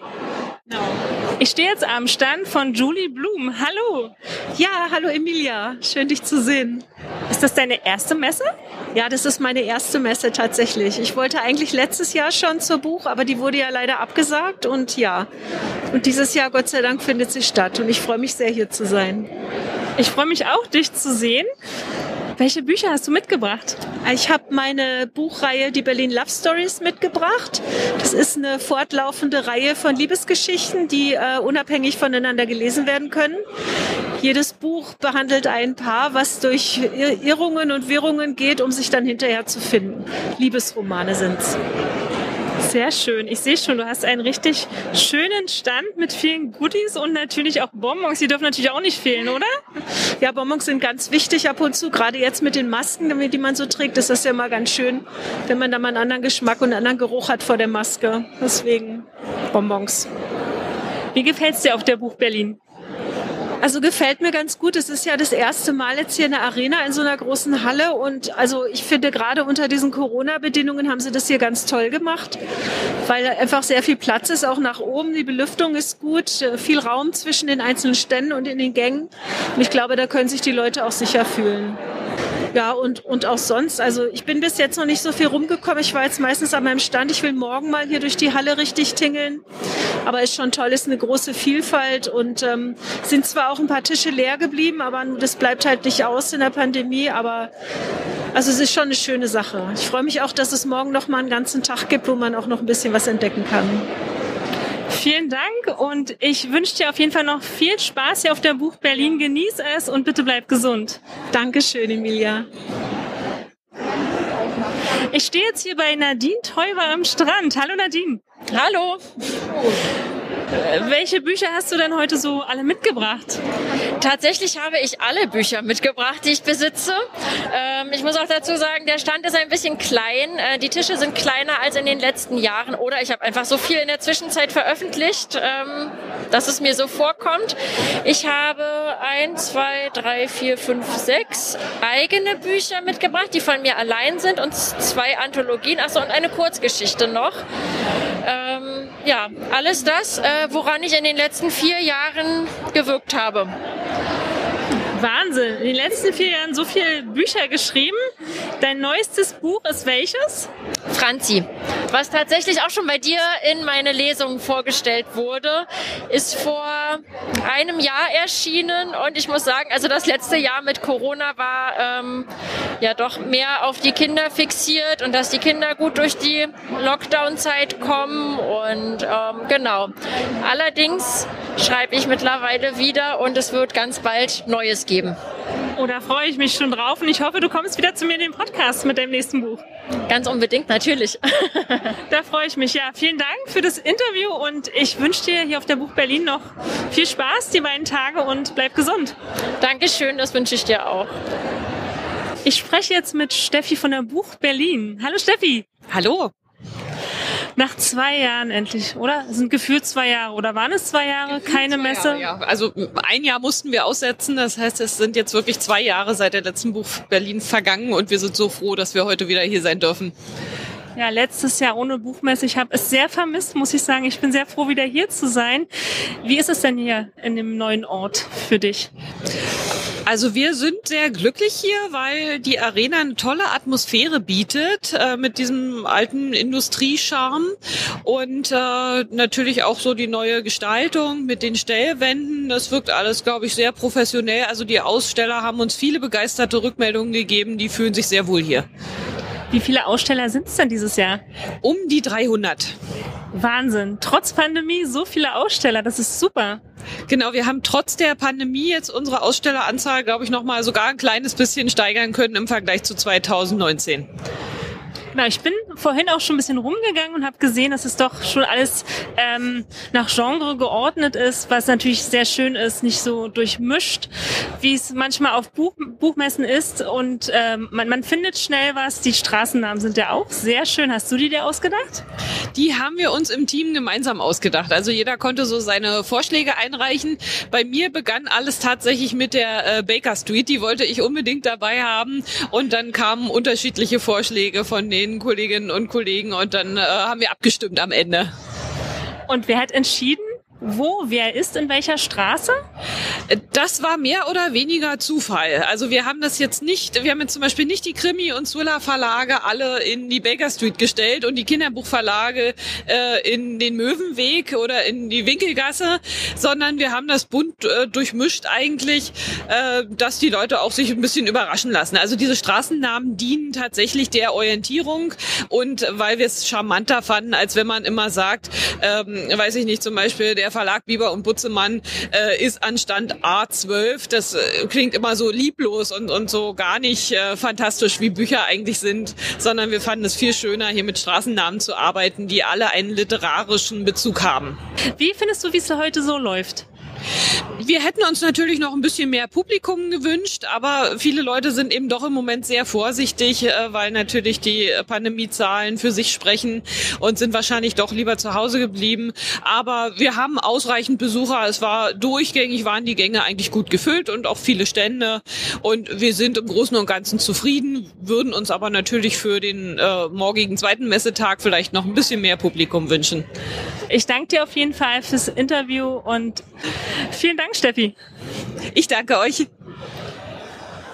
Ich stehe jetzt am Stand von Julie Blum. Hallo. Ja, hallo Emilia. Schön, dich zu sehen. Ist das deine erste Messe? Ja, das ist meine erste Messe tatsächlich. Ich wollte eigentlich letztes Jahr schon zur Buch, aber die wurde ja leider abgesagt und ja. Und dieses Jahr, Gott sei Dank, findet sie statt und ich freue mich sehr, hier zu sein. Ich freue mich auch, dich zu sehen. Welche Bücher hast du mitgebracht? Ich habe meine Buchreihe Die Berlin Love Stories mitgebracht. Das ist eine fortlaufende Reihe von Liebesgeschichten, die unabhängig voneinander gelesen werden können. Jedes Buch behandelt ein Paar, was durch Irrungen und Wirrungen geht, um sich dann hinterher zu finden. Liebesromane sind's. Sehr schön. Ich sehe schon, du hast einen richtig schönen Stand mit vielen Goodies und natürlich auch Bonbons. Die dürfen natürlich auch nicht fehlen, oder? Ja, Bonbons sind ganz wichtig ab und zu. Gerade jetzt mit den Masken, die man so trägt, ist das ja mal ganz schön, wenn man da mal einen anderen Geschmack und einen anderen Geruch hat vor der Maske. Deswegen Bonbons. Wie gefällt's dir auf der Buch Berlin? Also gefällt mir ganz gut. Es ist ja das erste Mal jetzt hier in der Arena in so einer großen Halle und also ich finde gerade unter diesen Corona-Bedingungen haben sie das hier ganz toll gemacht, weil einfach sehr viel Platz ist, auch nach oben. Die Belüftung ist gut, viel Raum zwischen den einzelnen Ständen und in den Gängen. Und ich glaube, da können sich die Leute auch sicher fühlen. Ja, und auch sonst. Also ich bin bis jetzt noch nicht so viel rumgekommen. Ich war jetzt meistens an meinem Stand. Ich will morgen mal hier durch die Halle richtig tingeln. Aber ist schon toll, ist eine große Vielfalt und sind zwar auch ein paar Tische leer geblieben, aber das bleibt halt nicht aus in der Pandemie. Aber also es ist schon eine schöne Sache. Ich freue mich auch, dass es morgen noch mal einen ganzen Tag gibt, wo man auch noch ein bisschen was entdecken kann. Vielen Dank und ich wünsche dir auf jeden Fall noch viel Spaß hier auf der Buch Berlin. Genieß es und bitte bleib gesund. Dankeschön, Emilia. Ich stehe jetzt hier bei Nadine Teuber am Strand. Hallo Nadine. Hallo. Welche Bücher hast du denn heute so alle mitgebracht? Tatsächlich habe ich alle Bücher mitgebracht, die ich besitze. Ich muss auch dazu sagen, der Stand ist ein bisschen klein. Die Tische sind kleiner als in den letzten Jahren. Oder ich habe einfach so viel in der Zwischenzeit veröffentlicht, dass es mir so vorkommt. Ich habe 1, 2, 3, 4, 5, 6 eigene Bücher mitgebracht, die von mir allein sind und 2 Anthologien. Achso, und eine Kurzgeschichte noch. Ja, alles das, woran ich in den letzten 4 Jahren gewirkt habe. Wahnsinn, in den letzten 4 Jahren so viele Bücher geschrieben. Dein neuestes Buch ist welches? Franzi, was tatsächlich auch schon bei dir in meine Lesung vorgestellt wurde, ist vor einem Jahr erschienen und ich muss sagen, also das letzte Jahr mit Corona war ja doch mehr auf die Kinder fixiert und dass die Kinder gut durch die Lockdown-Zeit kommen und genau. Allerdings schreibe ich mittlerweile wieder und es wird ganz bald Neues geben. Oh, da freue ich mich schon drauf und ich hoffe, du kommst wieder zu mir in den Podcast mit deinem nächsten Buch. Ganz unbedingt, natürlich. Da freue ich mich. Ja, vielen Dank für das Interview und ich wünsche dir hier auf der Buch Berlin noch viel Spaß die beiden Tage und bleib gesund. Dankeschön, das wünsche ich dir auch. Ich spreche jetzt mit Steffi von der Buch Berlin. Hallo Steffi. Hallo. Nach 2 Jahren endlich, oder? Es sind gefühlt 2 Jahre, oder waren es 2 Jahre? Keine Messe? Jahre, ja. Also 1 Jahr mussten wir aussetzen, das heißt, es sind jetzt wirklich 2 Jahre seit der letzten Buch Berlin vergangen und wir sind so froh, dass wir heute wieder hier sein dürfen. Ja, letztes Jahr ohne Buchmesse. Ich habe es sehr vermisst, muss ich sagen. Ich bin sehr froh, wieder hier zu sein. Wie ist es denn hier in dem neuen Ort für dich? Also wir sind sehr glücklich hier, weil die Arena eine tolle Atmosphäre bietet, mit diesem alten Industriescharme und natürlich auch so die neue Gestaltung mit den Stellwänden. Das wirkt alles, glaube ich, sehr professionell. Also die Aussteller haben uns viele begeisterte Rückmeldungen gegeben, die fühlen sich sehr wohl hier. Wie viele Aussteller sind es denn dieses Jahr? Um die 300. Wahnsinn. Trotz Pandemie so viele Aussteller, das ist super. Genau, wir haben trotz der Pandemie jetzt unsere Ausstelleranzahl, glaube ich, noch mal sogar ein kleines bisschen steigern können im Vergleich zu 2019. Genau, ich bin vorhin auch schon ein bisschen rumgegangen und habe gesehen, dass es doch schon alles nach Genre geordnet ist, was natürlich sehr schön ist, nicht so durchmischt, wie es manchmal auf Buchmessen ist. Und man findet schnell was. Die Straßennamen sind ja auch sehr schön. Hast du die dir ausgedacht? Die haben wir uns im Team gemeinsam ausgedacht. Also jeder konnte so seine Vorschläge einreichen. Bei mir begann alles tatsächlich mit der Baker Street. Die wollte ich unbedingt dabei haben. Und dann kamen unterschiedliche Vorschläge von den Kolleginnen und Kollegen und dann haben wir abgestimmt am Ende. Und wer hat entschieden, wer ist in welcher Straße? Das war mehr oder weniger Zufall. Also wir haben das jetzt nicht, wir haben jetzt zum Beispiel nicht die Krimi- und Thriller-Verlage alle in die Baker Street gestellt und die Kinderbuchverlage in den Möwenweg oder in die Winkelgasse, sondern wir haben das bunt durchmischt eigentlich, dass die Leute auch sich ein bisschen überraschen lassen. Also diese Straßennamen dienen tatsächlich der Orientierung und weil wir es charmanter fanden, als wenn man immer sagt, weiß ich nicht, zum Beispiel der Verlag Bieber und Butzemann ist an Stand A12. Das klingt immer so lieblos und so gar nicht fantastisch, wie Bücher eigentlich sind, sondern wir fanden es viel schöner, hier mit Straßennamen zu arbeiten, die alle einen literarischen Bezug haben. Wie findest du, wie es heute so läuft? Wir hätten uns natürlich noch ein bisschen mehr Publikum gewünscht, aber viele Leute sind eben doch im Moment sehr vorsichtig, weil natürlich die Pandemiezahlen für sich sprechen und sind wahrscheinlich doch lieber zu Hause geblieben. Aber wir haben ausreichend Besucher. Es war durchgängig, waren die Gänge eigentlich gut gefüllt und auch viele Stände. Und wir sind im Großen und Ganzen zufrieden, würden uns aber natürlich für den morgigen 2. Messetag vielleicht noch ein bisschen mehr Publikum wünschen. Ich danke dir auf jeden Fall fürs Interview und vielen Dank, Steffi. Ich danke euch.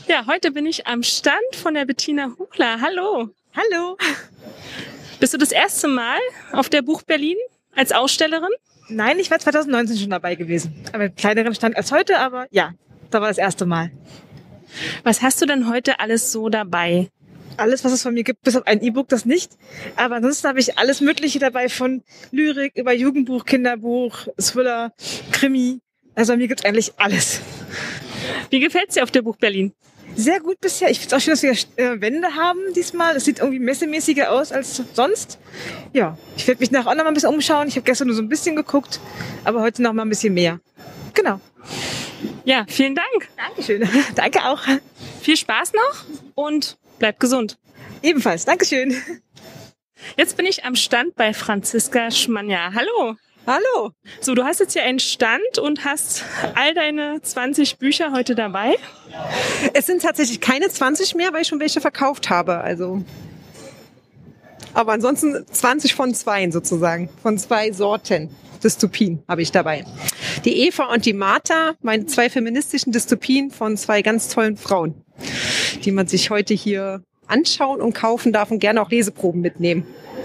Ja, heute bin ich am Stand von der Bettina Huchler. Hallo. Hallo. Bist du das erste Mal auf der Buch Berlin als Ausstellerin? Nein, ich war 2019 schon dabei gewesen. Aber einen kleineren Stand als heute, aber ja, da war das erste Mal. Was hast du denn heute alles so dabei? Alles, was es von mir gibt, bis auf ein E-Book, das nicht. Aber ansonsten habe ich alles Mögliche dabei, von Lyrik über Jugendbuch, Kinderbuch, Thriller, Krimi. Also bei mir gibt es eigentlich alles. Wie gefällt's dir auf der Buch Berlin? Sehr gut bisher. Ich finde es auch schön, dass wir Wände haben diesmal. Es sieht irgendwie messemäßiger aus als sonst. Ja, ich werde mich nachher auch noch mal ein bisschen umschauen. Ich habe gestern nur so ein bisschen geguckt, aber heute noch mal ein bisschen mehr. Genau. Ja, vielen Dank. Dankeschön. Danke auch. Viel Spaß noch und bleib gesund. Ebenfalls. Dankeschön. Jetzt bin ich am Stand bei Franziska Schmanja. Hallo. Hallo. So, du hast jetzt hier einen Stand und hast all deine 20 Bücher heute dabei. Es sind tatsächlich keine 20 mehr, weil ich schon welche verkauft habe. Also, aber ansonsten 20 von 2 sozusagen, von 2 Sorten Dystopien habe ich dabei. Die Eva und die Martha, meine 2 feministischen Dystopien von 2 ganz tollen Frauen, die man sich heute hier anschauen und kaufen darf und gerne auch Leseproben mitnehmen.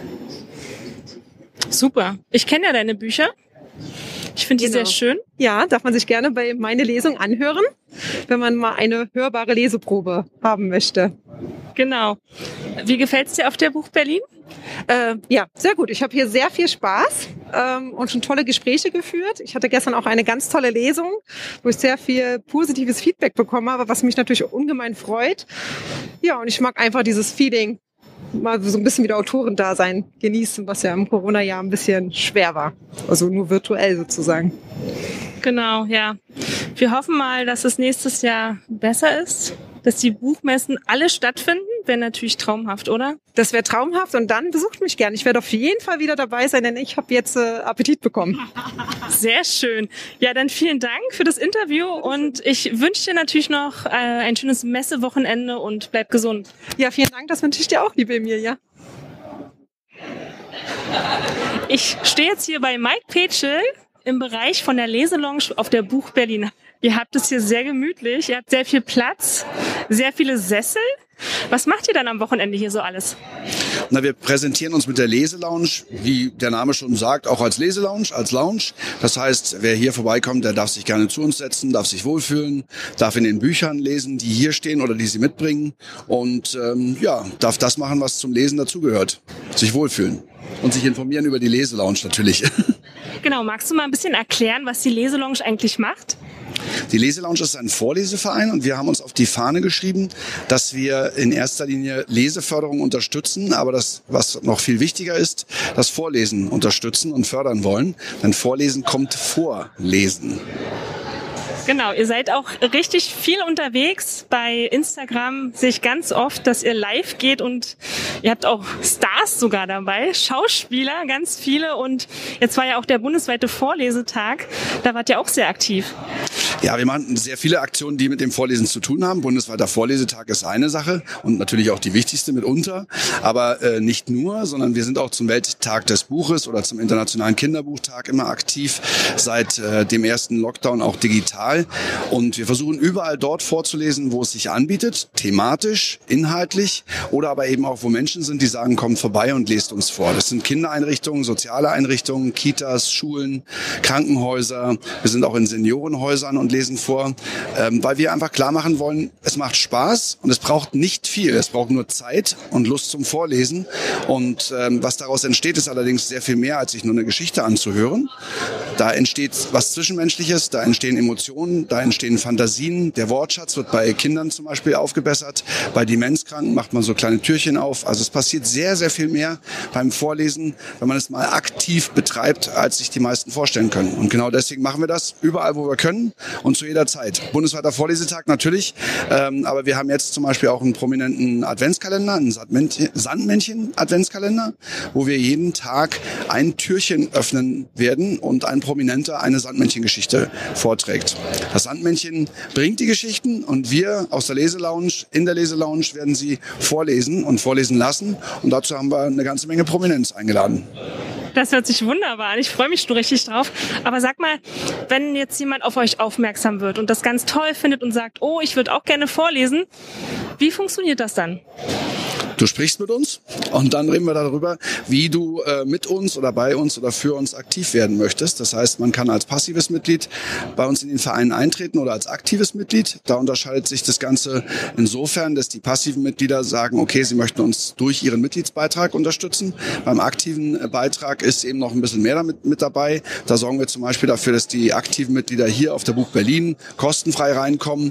Super. Ich kenne ja deine Bücher. Ich finde die sehr schön. Ja, darf man sich gerne bei meine Lesung anhören, wenn man mal eine hörbare Leseprobe haben möchte. Genau. Wie gefällt's dir auf der Buch Berlin? Ja, sehr gut. Ich habe hier sehr viel Spaß und schon tolle Gespräche geführt. Ich hatte gestern auch eine ganz tolle Lesung, wo ich sehr viel positives Feedback bekommen habe, was mich natürlich ungemein freut. Ja, und ich mag einfach dieses Feeling, mal so ein bisschen wieder Autorendasein genießen, was ja im Corona-Jahr ein bisschen schwer war. Also nur virtuell sozusagen. Genau, ja. Wir hoffen mal, dass es nächstes Jahr besser ist, dass die Buchmessen alle stattfinden. Wäre natürlich traumhaft, oder? Das wäre traumhaft und dann besucht mich gern. Ich werde auf jeden Fall wieder dabei sein, denn ich habe jetzt Appetit bekommen. Sehr schön. Ja, dann vielen Dank für das Interview und ich wünsche dir natürlich noch ein schönes Messewochenende und bleib gesund. Ja, vielen Dank. Das wünsche ich dir auch, liebe Emilia. Ich stehe jetzt hier bei Mike Petschel im Bereich von der Leselounge auf der Buch Berlin. Ihr habt es hier sehr gemütlich, ihr habt sehr viel Platz, sehr viele Sessel. Was macht ihr dann am Wochenende hier so alles? Na, wir präsentieren uns mit der Leselounge, wie der Name schon sagt, auch als Leselounge, als Lounge. Das heißt, wer hier vorbeikommt, der darf sich gerne zu uns setzen, darf sich wohlfühlen, darf in den Büchern lesen, die hier stehen oder die sie mitbringen und darf das machen, was zum Lesen dazugehört. Sich wohlfühlen und sich informieren über die Leselounge natürlich. Genau, magst du mal ein bisschen erklären, was die Leselounge eigentlich macht? Die Leselounge ist ein Vorleseverein und wir haben uns auf die Fahne geschrieben, dass wir in erster Linie Leseförderung unterstützen, aber das, was noch viel wichtiger ist, das Vorlesen unterstützen und fördern wollen. Denn Vorlesen kommt vor Lesen. Genau, ihr seid auch richtig viel unterwegs. Bei Instagram sehe ich ganz oft, dass ihr live geht und ihr habt auch Stars sogar dabei, Schauspieler, ganz viele. Und jetzt war ja auch der bundesweite Vorlesetag, da wart ihr auch sehr aktiv. Ja, wir machen sehr viele Aktionen, die mit dem Vorlesen zu tun haben. Bundesweiter Vorlesetag ist eine Sache und natürlich auch die wichtigste mitunter. Aber nicht nur, sondern wir sind auch zum Welttag des Buches oder zum Internationalen Kinderbuchtag immer aktiv, seit dem ersten Lockdown auch digital. Und wir versuchen überall dort vorzulesen, wo es sich anbietet, thematisch, inhaltlich oder aber eben auch, wo Menschen sind, die sagen, kommt vorbei und lest uns vor. Das sind Kindereinrichtungen, soziale Einrichtungen, Kitas, Schulen, Krankenhäuser. Wir sind auch in Seniorenhäusern und lesen vor, weil wir einfach klar machen wollen, es macht Spaß und es braucht nicht viel. Es braucht nur Zeit und Lust zum Vorlesen. Und was daraus entsteht, ist allerdings sehr viel mehr, als sich nur eine Geschichte anzuhören. Da entsteht was Zwischenmenschliches, da entstehen Emotionen, da entstehen Fantasien. Der Wortschatz wird bei Kindern zum Beispiel aufgebessert. Bei Demenzkranken macht man so kleine Türchen auf. Also es passiert sehr, sehr viel mehr beim Vorlesen, wenn man es mal aktiv betreibt, als sich die meisten vorstellen können. Und genau deswegen machen wir das überall, wo wir können und zu jeder Zeit. Bundesweiter Vorlesetag natürlich, aber wir haben jetzt zum Beispiel auch einen prominenten Adventskalender, einen Sandmännchen-Adventskalender, wo wir jeden Tag ein Türchen öffnen werden und ein Prominenter eine Sandmännchen-Geschichte vorträgt. Das Sandmännchen bringt die Geschichten und wir aus der Leselounge, in der Leselounge werden sie vorlesen und vorlesen lassen und dazu haben wir eine ganze Menge Prominenz eingeladen. Das hört sich wunderbar an. Ich freue mich schon richtig drauf. Aber sag mal, wenn jetzt jemand auf euch aufmerksam wird und das ganz toll findet und sagt, oh, ich würde auch gerne vorlesen, wie funktioniert das dann? Du sprichst mit uns und dann reden wir darüber, wie du mit uns oder bei uns oder für uns aktiv werden möchtest. Das heißt, man kann als passives Mitglied bei uns in den Verein eintreten oder als aktives Mitglied. Da unterscheidet sich das Ganze insofern, dass die passiven Mitglieder sagen, okay, sie möchten uns durch ihren Mitgliedsbeitrag unterstützen. Beim aktiven Beitrag ist eben noch ein bisschen mehr mit dabei. Da sorgen wir zum Beispiel dafür, dass die aktiven Mitglieder hier auf der Buch Berlin kostenfrei reinkommen.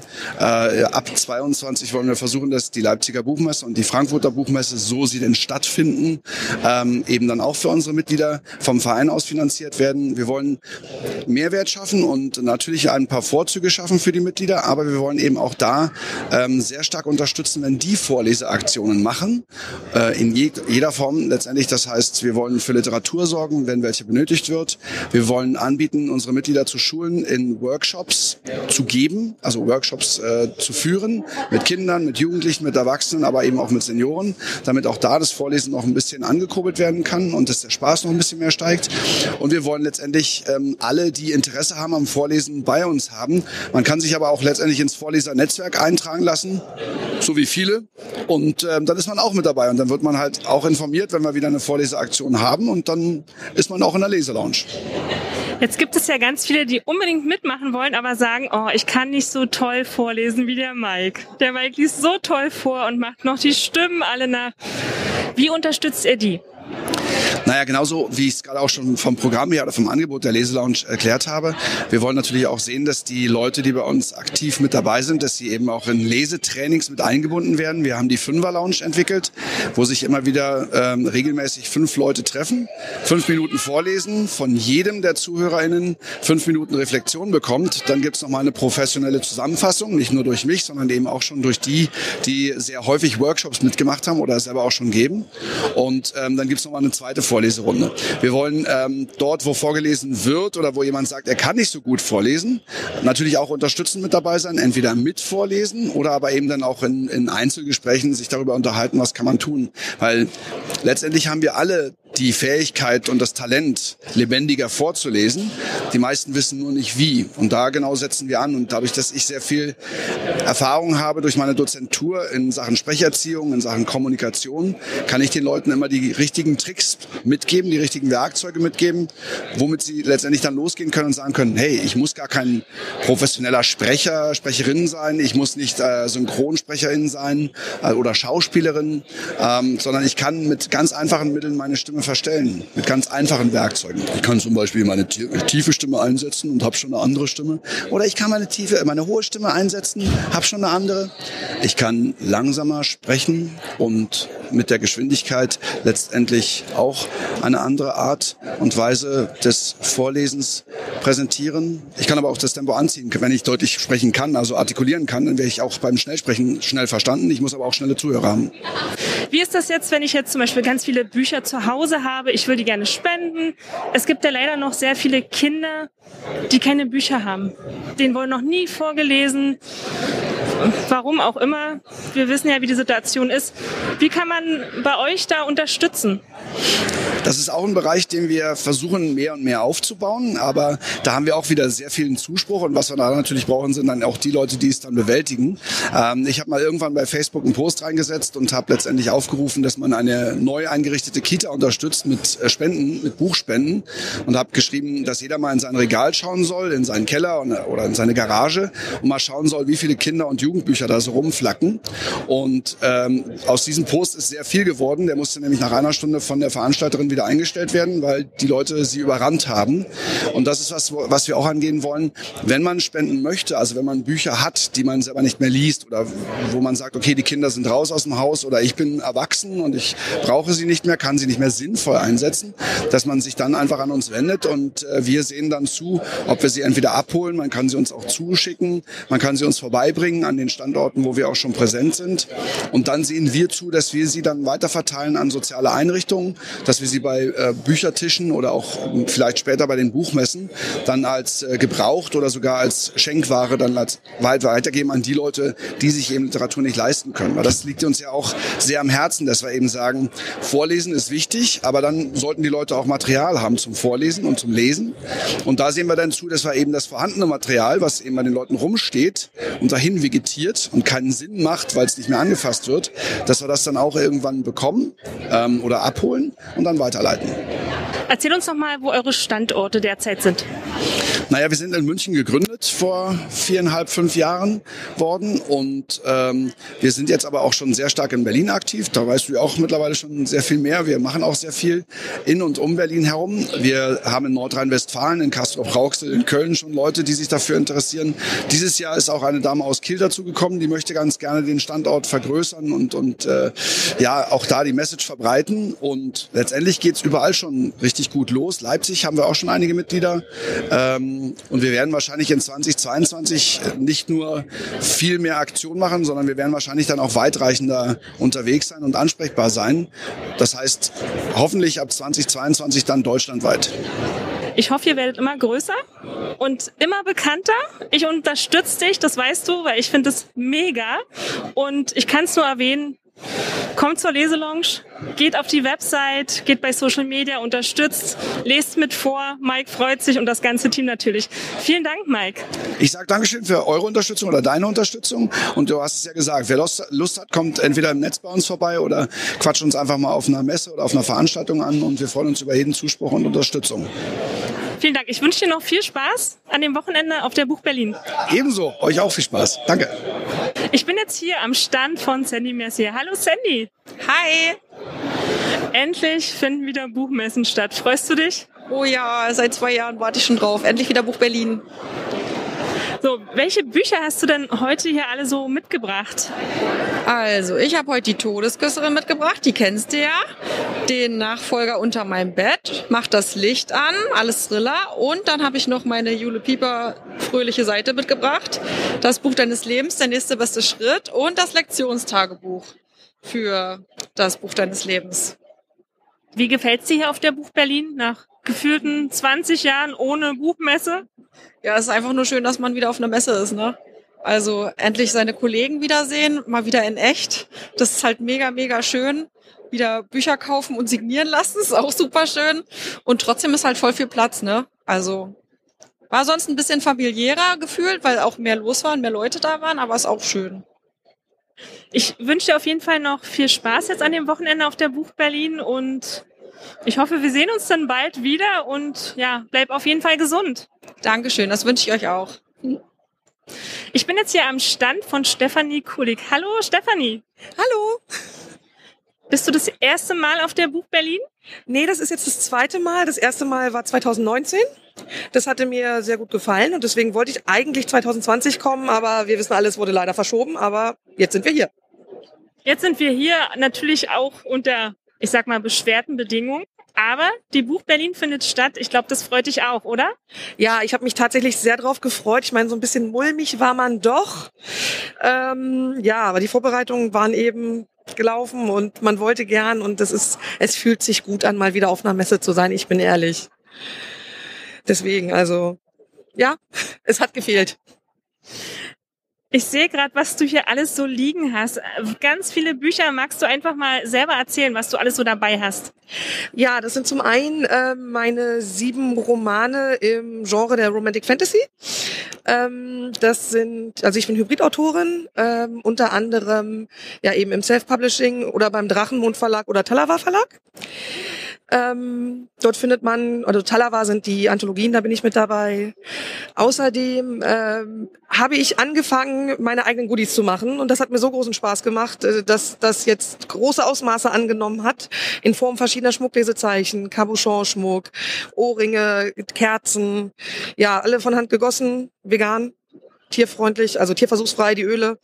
Ab 22 wollen wir versuchen, dass die Leipziger Buchmesse und die Frankfurter Buchmesse, so sie denn stattfinden, eben dann auch für unsere Mitglieder vom Verein aus finanziert werden. Wir wollen Mehrwert schaffen und natürlich ein paar Vorzüge schaffen für die Mitglieder, aber wir wollen eben auch da sehr stark unterstützen, wenn die Vorleseaktionen machen, in jeder Form letztendlich. Das heißt, wir wollen für Literatur sorgen, wenn welche benötigt wird. Wir wollen anbieten, unsere Mitglieder zu schulen, in Workshops zu geben, also Workshops zu führen, mit Kindern, mit Jugendlichen, mit Erwachsenen, aber eben auch mit Senioren, damit auch da das Vorlesen noch ein bisschen angekurbelt werden kann und dass der Spaß noch ein bisschen mehr steigt. Und wir wollen letztendlich alle, die Interesse haben am Vorlesen, bei uns haben. Man kann sich aber auch letztendlich ins Vorlesernetzwerk eintragen lassen, so wie viele. Und dann ist man auch mit dabei. Und dann wird man halt auch informiert, wenn wir wieder eine Vorleseaktion haben. Und dann ist man auch in der Leselounge. Jetzt gibt es ja ganz viele, die unbedingt mitmachen wollen, aber sagen, oh, ich kann nicht so toll vorlesen wie der Mike. Der Mike liest so toll vor und macht noch die Stimmen alle nach. Wie unterstützt ihr die? Naja, genauso wie ich es gerade auch schon vom Programm her oder vom Angebot der Leselounge erklärt habe. Wir wollen natürlich auch sehen, dass die Leute, die bei uns aktiv mit dabei sind, dass sie eben auch in Lesetrainings mit eingebunden werden. Wir haben die 5er-Lounge entwickelt, wo sich immer wieder regelmäßig 5 Leute treffen, 5 Minuten vorlesen, von jedem der ZuhörerInnen 5 Minuten Reflexion bekommt. Dann gibt's nochmal eine professionelle Zusammenfassung, nicht nur durch mich, sondern eben auch schon durch die sehr häufig Workshops mitgemacht haben oder selber auch schon geben. Und dann gibt's nochmal eine zweite Vorleserunde. Wir wollen dort, wo vorgelesen wird oder wo jemand sagt, er kann nicht so gut vorlesen, natürlich auch unterstützend mit dabei sein, entweder mit vorlesen oder aber eben dann auch in Einzelgesprächen sich darüber unterhalten, was kann man tun. Weil letztendlich haben wir alle die Fähigkeit und das Talent, lebendiger vorzulesen. Die meisten wissen nur nicht wie. Und da genau setzen wir an. Und dadurch, dass ich sehr viel Erfahrung habe durch meine Dozentur in Sachen Sprecherziehung, in Sachen Kommunikation, kann ich den Leuten immer die richtigen Tricks mitgeben, die richtigen Werkzeuge mitgeben, womit sie letztendlich dann losgehen können und sagen können, hey, ich muss gar kein professioneller Sprecher, Sprecherin sein, ich muss nicht Synchronsprecherin sein oder Schauspielerin, sondern ich kann mit ganz einfachen Mitteln meine Stimme verstellen, mit ganz einfachen Werkzeugen. Ich kann zum Beispiel meine tiefe Stimme einsetzen und habe schon eine andere Stimme. Oder ich kann meine hohe Stimme einsetzen, habe schon eine andere. Ich kann langsamer sprechen und mit der Geschwindigkeit letztendlich auch eine andere Art und Weise des Vorlesens präsentieren. Ich kann aber auch das Tempo anziehen, wenn ich deutlich sprechen kann, also artikulieren kann, dann werde ich auch beim Schnellsprechen schnell verstanden. Ich muss aber auch schnelle Zuhörer haben. Wie ist das jetzt, wenn ich jetzt zum Beispiel ganz viele Bücher zu Hause habe, ich will die gerne spenden. Es gibt ja leider noch sehr viele Kinder, die keine Bücher haben. Denen wurde noch nie vorgelesen. Warum auch immer. Wir wissen ja, wie die Situation ist. Wie kann man bei euch da unterstützen? Das ist auch ein Bereich, den wir versuchen, mehr und mehr aufzubauen. Aber da haben wir auch wieder sehr vielen Zuspruch. Und was wir da natürlich brauchen, sind dann auch die Leute, die es dann bewältigen. Ich habe mal irgendwann bei Facebook einen Post reingesetzt und habe letztendlich aufgerufen, dass man eine neu eingerichtete Kita unterstützt mit Spenden, mit Buchspenden. Und habe geschrieben, dass jeder mal in sein Regal schauen soll, in seinen Keller oder in seine Garage und mal schauen soll, wie viele Kinder- und Jugendbücher da so rumflacken. Und aus diesem Post ist sehr viel geworden. Der musste nämlich nach einer Stunde von der Veranstalterin wieder eingestellt werden, weil die Leute sie überrannt haben. Und das ist was wir auch angehen wollen. Wenn man spenden möchte, also wenn man Bücher hat, die man selber nicht mehr liest oder wo man sagt, okay, die Kinder sind raus aus dem Haus oder ich bin erwachsen und ich brauche sie nicht mehr, kann sie nicht mehr sinnvoll einsetzen, dass man sich dann einfach an uns wendet und wir sehen dann zu, ob wir sie entweder abholen, man kann sie uns auch zuschicken, man kann sie uns vorbeibringen an den Standorten, wo wir auch schon präsent sind. Und dann sehen wir zu, dass wir sie dann weiterverteilen an soziale Einrichtungen, dass wir sie bei Büchertischen oder auch vielleicht später bei den Buchmessen dann als gebraucht oder sogar als Schenkware dann als weitergeben an die Leute, die sich eben Literatur nicht leisten können. Weil das liegt uns ja auch sehr am Herzen, dass wir eben sagen, Vorlesen ist wichtig, aber dann sollten die Leute auch Material haben zum Vorlesen und zum Lesen. Und da sehen wir dann zu, dass wir eben das vorhandene Material, was eben bei den Leuten rumsteht und dahin vegetiert und keinen Sinn macht, weil es nicht mehr angefasst wird, dass wir das dann auch irgendwann bekommen oder abholen und dann weiterleiten. Erzähl uns noch mal, wo eure Standorte derzeit sind. Naja, wir sind in München gegründet vor 4,5, 5 Jahren worden und wir sind jetzt aber auch schon sehr stark in Berlin aktiv. Da weißt du ja auch mittlerweile schon sehr viel mehr. Wir machen auch sehr viel in und um Berlin herum. Wir haben in Nordrhein-Westfalen, in Castrop-Rauxel, in Köln schon Leute, die sich dafür interessieren. Dieses Jahr ist auch eine Dame aus Kiel dazu gekommen, die möchte ganz gerne den Standort vergrößern und ja, auch da die Message verbreiten. Und letztendlich geht's überall schon richtig gut los. Leipzig haben wir auch schon einige Mitglieder. Und wir werden wahrscheinlich in 2022 nicht nur viel mehr Aktion machen, sondern wir werden wahrscheinlich dann auch weitreichender unterwegs sein und ansprechbar sein. Das heißt, hoffentlich ab 2022 dann deutschlandweit. Ich hoffe, ihr werdet immer größer und immer bekannter. Ich unterstütze dich, das weißt du, weil ich finde es mega. Und ich kann es nur erwähnen, kommt zur Leselounge, geht auf die Website, geht bei Social Media, unterstützt, lest mit vor. Mike freut sich und das ganze Team natürlich. Vielen Dank, Mike. Ich sage Dankeschön für eure Unterstützung oder deine Unterstützung. Und du hast es ja gesagt, wer Lust hat, kommt entweder im Netz bei uns vorbei oder quatscht uns einfach mal auf einer Messe oder auf einer Veranstaltung an. Und wir freuen uns über jeden Zuspruch und Unterstützung. Vielen Dank. Ich wünsche dir noch viel Spaß an dem Wochenende auf der Buch Berlin. Ebenso. Euch auch viel Spaß. Danke. Ich bin jetzt hier am Stand von Sandy Mercier. Hallo Sandy. Hi. Endlich finden wieder Buchmessen statt. Freust du dich? Oh ja, seit 2 Jahren warte ich schon drauf. Endlich wieder Buch Berlin. So, welche Bücher hast du denn heute hier alle so mitgebracht? Also, ich habe heute die Todesküsserin mitgebracht, die kennst du ja. Den Nachfolger Unter meinem Bett, Mach das Licht an, alles Thriller. Und dann habe ich noch meine Jule Pieper fröhliche Seite mitgebracht. Das Buch deines Lebens, der nächste beste Schritt. Und das Lektionstagebuch für das Buch deines Lebens. Wie gefällt's dir hier auf der Buch Berlin nach gefühlten 20 Jahren ohne Buchmesse? Ja, es ist einfach nur schön, dass man wieder auf einer Messe ist, ne? Also endlich seine Kollegen wiedersehen, mal wieder in echt. Das ist halt mega, mega schön. Wieder Bücher kaufen und signieren lassen, ist auch super schön. Und trotzdem ist halt voll viel Platz, ne? Also war sonst ein bisschen familiärer gefühlt, weil auch mehr los war und mehr Leute da waren, aber ist auch schön. Ich wünsche dir auf jeden Fall noch viel Spaß jetzt an dem Wochenende auf der Buch Berlin und ich hoffe, wir sehen uns dann bald wieder und ja, bleib auf jeden Fall gesund. Dankeschön, das wünsche ich euch auch. Ich bin jetzt hier am Stand von Stefanie Kulik. Hallo Stefanie. Hallo. Bist du das erste Mal auf der Buch Berlin? Nee, das ist jetzt das zweite Mal. Das erste Mal war 2019. Das hatte mir sehr gut gefallen und deswegen wollte ich eigentlich 2020 kommen, aber wir wissen, alles wurde leider verschoben, aber jetzt sind wir hier. Jetzt sind wir hier natürlich auch unter, ich sag mal, beschwerten Bedingungen. Aber die Buch Berlin findet statt. Ich glaube, das freut dich auch, oder? Ja, ich habe mich tatsächlich sehr drauf gefreut. Ich meine, so ein bisschen mulmig war man doch. Ja, aber die Vorbereitungen waren eben gelaufen und man wollte gern und es fühlt sich gut an, mal wieder auf einer Messe zu sein. Ich bin ehrlich. Deswegen, also, ja, es hat gefehlt. Ich sehe gerade, was du hier alles so liegen hast. Ganz viele Bücher. Magst du einfach mal selber erzählen, was du alles so dabei hast? Ja, das sind zum einen meine 7 Romane im Genre der Romantic Fantasy. Also ich bin Hybridautorin, unter anderem ja eben im Self-Publishing oder beim Drachenmond Verlag oder Talawa Verlag. Dort findet man, also Talawa sind die Anthologien, da bin ich mit dabei. Außerdem habe ich angefangen, meine eigenen Goodies zu machen und das hat mir so großen Spaß gemacht, dass das jetzt große Ausmaße angenommen hat in Form verschiedener Schmucklesezeichen, Cabochon-Schmuck, Ohrringe, Kerzen, ja, alle von Hand gegossen, vegan, tierfreundlich, also tierversuchsfrei, die Öle.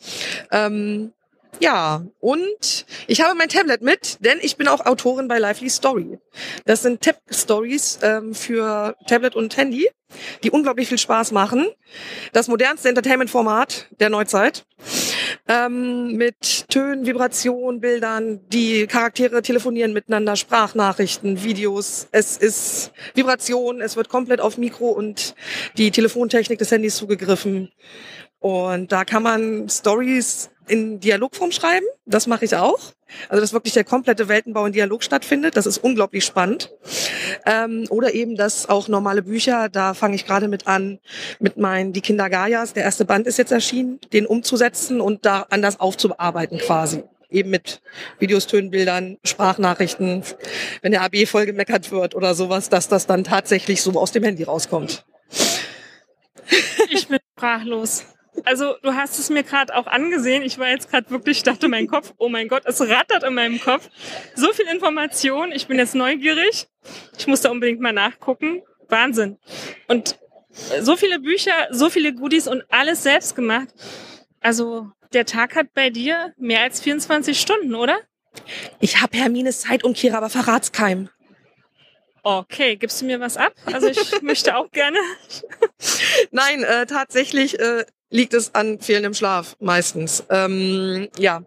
Ja, und ich habe mein Tablet mit, denn ich bin auch Autorin bei Lively Story. Das sind Tab-Stories für Tablet und Handy, die unglaublich viel Spaß machen. Das modernste Entertainment-Format der Neuzeit. mit Tönen, Vibrationen, Bildern. Die Charaktere telefonieren miteinander, Sprachnachrichten, Videos. Es ist Vibration, es wird komplett auf Mikro und die Telefontechnik des Handys zugegriffen. Und da kann man Stories in Dialogform schreiben. Das mache ich auch. Also dass wirklich der komplette Weltenbau in Dialog stattfindet. Das ist unglaublich spannend. Oder eben, dass auch normale Bücher, da fange ich gerade mit an, mit meinen Die Kinder Gaias, der erste Band ist jetzt erschienen, den umzusetzen und da anders aufzuarbeiten quasi. Eben mit Videos, Tönen, Bildern, Sprachnachrichten, wenn der AB voll gemeckert wird oder sowas, dass das dann tatsächlich so aus dem Handy rauskommt. Ich bin sprachlos. Also du hast es mir gerade auch angesehen. Ich war jetzt gerade wirklich, dachte mein Kopf, oh mein Gott, es rattert in meinem Kopf. So viel Information. Ich bin jetzt neugierig. Ich muss da unbedingt mal nachgucken. Wahnsinn. Und so viele Bücher, so viele Goodies und alles selbst gemacht. Also der Tag hat bei dir mehr als 24 Stunden, oder? Ich habe Hermines Zeitumkehrer, aber verrat's keinem. Okay, gibst du mir was ab? Also ich möchte auch gerne. Nein, tatsächlich liegt es an fehlendem Schlaf meistens. Ja.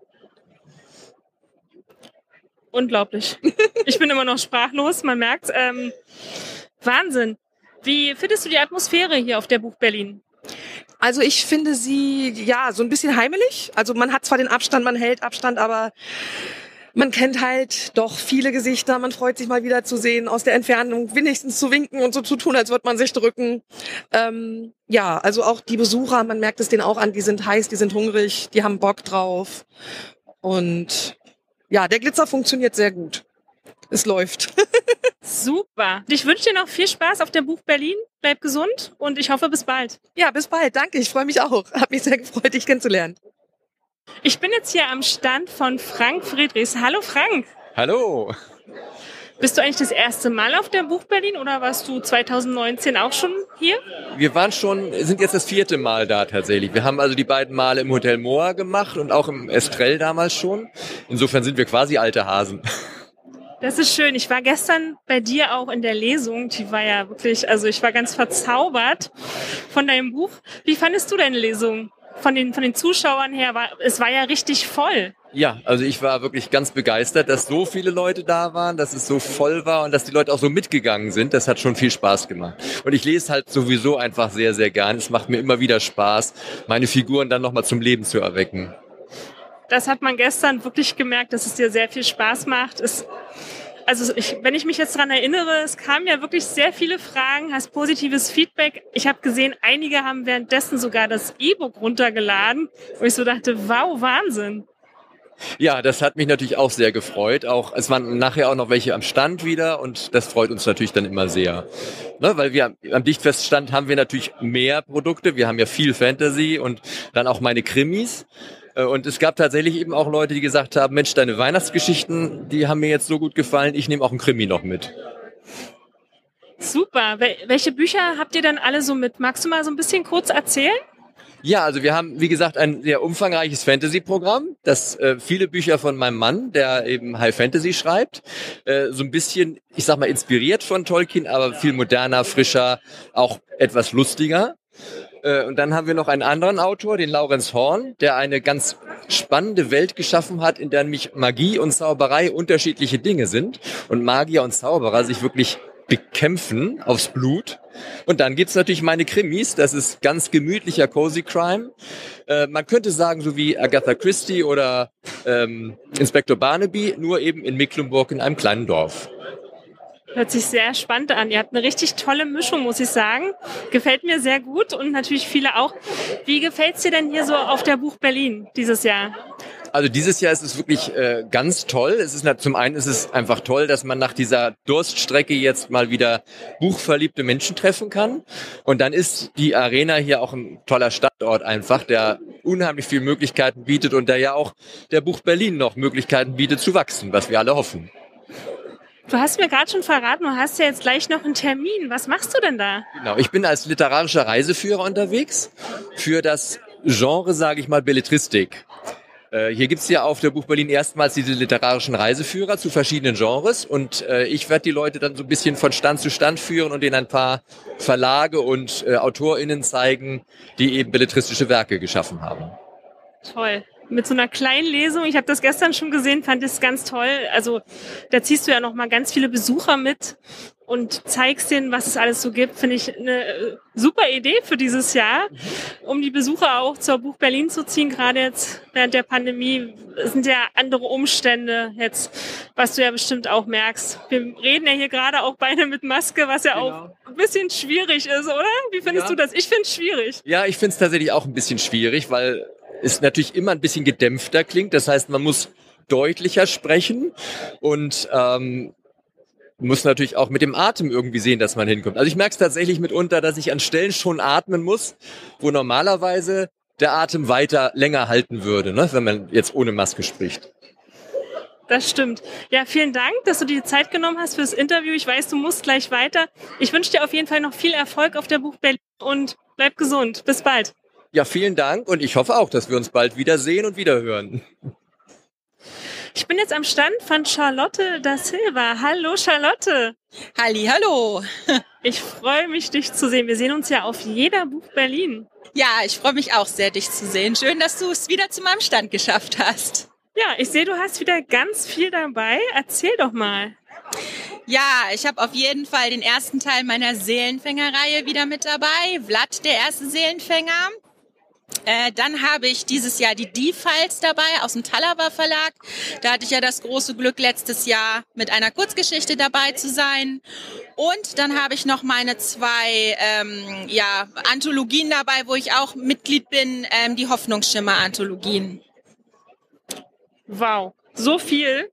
Unglaublich. Ich bin immer noch sprachlos, man merkt's. Wahnsinn. Wie findest du die Atmosphäre hier auf der Buch Berlin? Also ich finde sie, ja, so ein bisschen heimelig. Also man hat zwar den Abstand, man hält Abstand, aber man kennt halt doch viele Gesichter. Man freut sich mal wieder zu sehen, aus der Entfernung wenigstens zu winken und so zu tun, als würde man sich drücken. Ja, also auch die Besucher, man merkt es denen auch an, die sind heiß, die sind hungrig, die haben Bock drauf. Und ja, der Glitzer funktioniert sehr gut. Es läuft. Super. Ich wünsche dir noch viel Spaß auf der Buch Berlin. Bleib gesund und ich hoffe, bis bald. Ja, bis bald. Danke, ich freue mich auch. Hab mich sehr gefreut, dich kennenzulernen. Ich bin jetzt hier am Stand von Frank Friedrichs. Hallo Frank. Hallo. Bist du eigentlich das erste Mal auf der Buch Berlin oder warst du 2019 auch schon hier? Wir sind jetzt das 4. Mal da tatsächlich. Wir haben also die beiden Male im Hotel Moa gemacht und auch im Estrell damals schon. Insofern sind wir quasi alte Hasen. Das ist schön. Ich war gestern bei dir auch in der Lesung. Die war ja wirklich, also ich war ganz verzaubert von deinem Buch. Wie fandest du deine Lesung? Von den Zuschauern her, es war ja richtig voll. Ja, also ich war wirklich ganz begeistert, dass so viele Leute da waren, dass es so voll war und dass die Leute auch so mitgegangen sind. Das hat schon viel Spaß gemacht. Und ich lese halt sowieso einfach sehr, sehr gern. Es macht mir immer wieder Spaß, meine Figuren dann nochmal zum Leben zu erwecken. Das hat man gestern wirklich gemerkt, dass es dir sehr viel Spaß macht. Wenn ich mich jetzt daran erinnere, es kamen ja wirklich sehr viele Fragen, hast positives Feedback. Ich habe gesehen, einige haben währenddessen sogar das E-Book runtergeladen, wo ich so dachte, wow, Wahnsinn. Ja, das hat mich natürlich auch sehr gefreut. Es waren nachher auch noch welche am Stand wieder und das freut uns natürlich dann immer sehr. Ne, weil wir am Dichtfeststand haben wir natürlich mehr Produkte. Wir haben ja viel Fantasy und dann auch meine Krimis. Und es gab tatsächlich eben auch Leute, die gesagt haben, Mensch, deine Weihnachtsgeschichten, die haben mir jetzt so gut gefallen, ich nehme auch einen Krimi noch mit. Super. Welche Bücher habt ihr dann alle so mit? Magst du mal so ein bisschen kurz erzählen? Ja, also wir haben, wie gesagt, ein sehr umfangreiches Fantasy-Programm, das viele Bücher von meinem Mann, der eben High Fantasy schreibt, so ein bisschen, ich sag mal, inspiriert von Tolkien, aber viel moderner, frischer, auch etwas lustiger. Und dann haben wir noch einen anderen Autor, den Laurens Horn, der eine ganz spannende Welt geschaffen hat, in der nämlich Magie und Zauberei unterschiedliche Dinge sind und Magier und Zauberer sich wirklich bekämpfen aufs Blut. Und dann gibt's natürlich meine Krimis, das ist ganz gemütlicher Cozy Crime. Man könnte sagen, so wie Agatha Christie oder Inspektor Barnaby, nur eben in Mecklenburg in einem kleinen Dorf. Hört sich sehr spannend an. Ihr habt eine richtig tolle Mischung, muss ich sagen. Gefällt mir sehr gut und natürlich viele auch. Wie gefällt's dir denn hier so auf der Buch Berlin dieses Jahr? Also dieses Jahr ist es wirklich ganz toll. Zum einen ist es einfach toll, dass man nach dieser Durststrecke jetzt mal wieder buchverliebte Menschen treffen kann. Und dann ist die Arena hier auch ein toller Standort einfach, der unheimlich viele Möglichkeiten bietet und der ja auch der Buch Berlin noch Möglichkeiten bietet zu wachsen, was wir alle hoffen. Du hast mir gerade schon verraten, du hast ja jetzt gleich noch einen Termin. Was machst du denn da? Genau, ich bin als literarischer Reiseführer unterwegs für das Genre, sage ich mal, Belletristik. Hier gibt's ja auf der Buch Berlin erstmals diese literarischen Reiseführer zu verschiedenen Genres und ich werde die Leute dann so ein bisschen von Stand zu Stand führen und denen ein paar Verlage und AutorInnen zeigen, die eben belletristische Werke geschaffen haben. Toll. mit so einer kleinen Lesung. Ich habe das gestern schon gesehen, fand es ganz toll. Also da ziehst du ja noch mal ganz viele Besucher mit und zeigst denen, was es alles so gibt. Finde ich eine super Idee für dieses Jahr, um die Besucher auch zur Buch Berlin zu ziehen. Gerade jetzt während der Pandemie sind ja andere Umstände jetzt, was du ja bestimmt auch merkst. Wir reden ja hier gerade auch beide mit Maske, was ja auch ein bisschen schwierig ist, oder? Wie findest du das? Ich finde es schwierig. Ja, ich finde es tatsächlich auch ein bisschen schwierig, weil es natürlich immer ein bisschen gedämpfter klingt. Das heißt, man muss deutlicher sprechen und muss natürlich auch mit dem Atem irgendwie sehen, dass man hinkommt. Also ich merke es tatsächlich mitunter, dass ich an Stellen schon atmen muss, wo normalerweise der Atem länger halten würde, ne, wenn man jetzt ohne Maske spricht. Das stimmt. Ja, vielen Dank, dass du dir die Zeit genommen hast fürs Interview. Ich weiß, du musst gleich weiter. Ich wünsche dir auf jeden Fall noch viel Erfolg auf der Buch Berlin und bleib gesund. Bis bald. Ja, vielen Dank und ich hoffe auch, dass wir uns bald wiedersehen und wiederhören. Ich bin jetzt am Stand von Charlotte da Silva. Hallo Charlotte. Hallo. Ich freue mich, dich zu sehen. Wir sehen uns ja auf jeder Buch Berlin. Ja, ich freue mich auch sehr, dich zu sehen. Schön, dass du es wieder zu meinem Stand geschafft hast. Ja, ich sehe, du hast wieder ganz viel dabei. Erzähl doch mal. Ja, ich habe auf jeden Fall den ersten Teil meiner Seelenfänger-Reihe wieder mit dabei. Vlad, der erste Seelenfänger. Dann habe ich dieses Jahr die Die-Files dabei aus dem Talawa Verlag. Da hatte ich ja das große Glück, letztes Jahr mit einer Kurzgeschichte dabei zu sein. Und dann habe ich noch meine 2 Anthologien dabei, wo ich auch Mitglied bin, die Hoffnungsschimmer-Anthologien. Wow, so viel.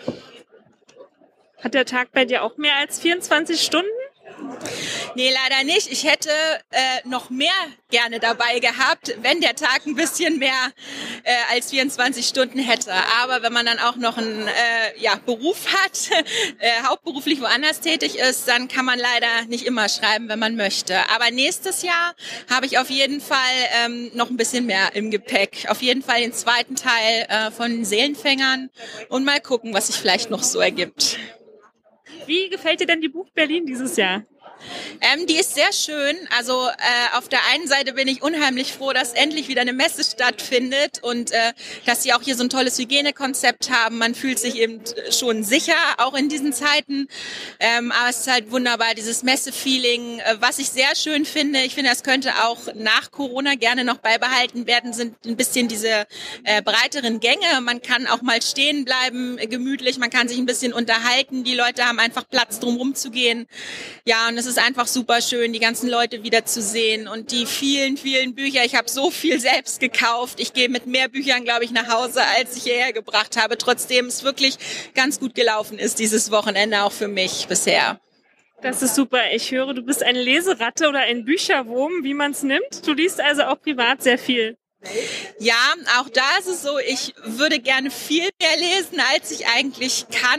Hat der Tag bei dir auch mehr als 24 Stunden? Nee, leider nicht. Ich hätte noch mehr gerne dabei gehabt, wenn der Tag ein bisschen mehr als 24 Stunden hätte. Aber wenn man dann auch noch einen Beruf hat, hauptberuflich woanders tätig ist, dann kann man leider nicht immer schreiben, wenn man möchte. Aber nächstes Jahr habe ich auf jeden Fall noch ein bisschen mehr im Gepäck. Auf jeden Fall den zweiten Teil von den Seelenfängern und mal gucken, was sich vielleicht noch so ergibt. Wie gefällt dir denn die Buch Berlin dieses Jahr? Die ist sehr schön. Also auf der einen Seite bin ich unheimlich froh, dass endlich wieder eine Messe stattfindet und dass sie auch hier so ein tolles Hygienekonzept haben. Man fühlt sich eben schon sicher, auch in diesen Zeiten. Aber es ist halt wunderbar, dieses Messe-Feeling. Was ich sehr schön finde, ich finde, das könnte auch nach Corona gerne noch beibehalten werden, sind ein bisschen diese breiteren Gänge. Man kann auch mal stehen bleiben, gemütlich. Man kann sich ein bisschen unterhalten. Die Leute haben einfach Platz, drum rumzugehen. Ja, und es ist einfach super schön, die ganzen Leute wiederzusehen und die vielen, vielen Bücher. Ich habe so viel selbst gekauft. Ich gehe mit mehr Büchern, glaube ich, nach Hause, als ich hierher gebracht habe. Trotzdem es wirklich ganz gut gelaufen ist, dieses Wochenende auch für mich bisher. Das ist super. Ich höre, du bist eine Leseratte oder ein Bücherwurm, wie man es nimmt. Du liest also auch privat sehr viel. Ja, auch da ist es so, ich würde gerne viel mehr lesen, als ich eigentlich kann.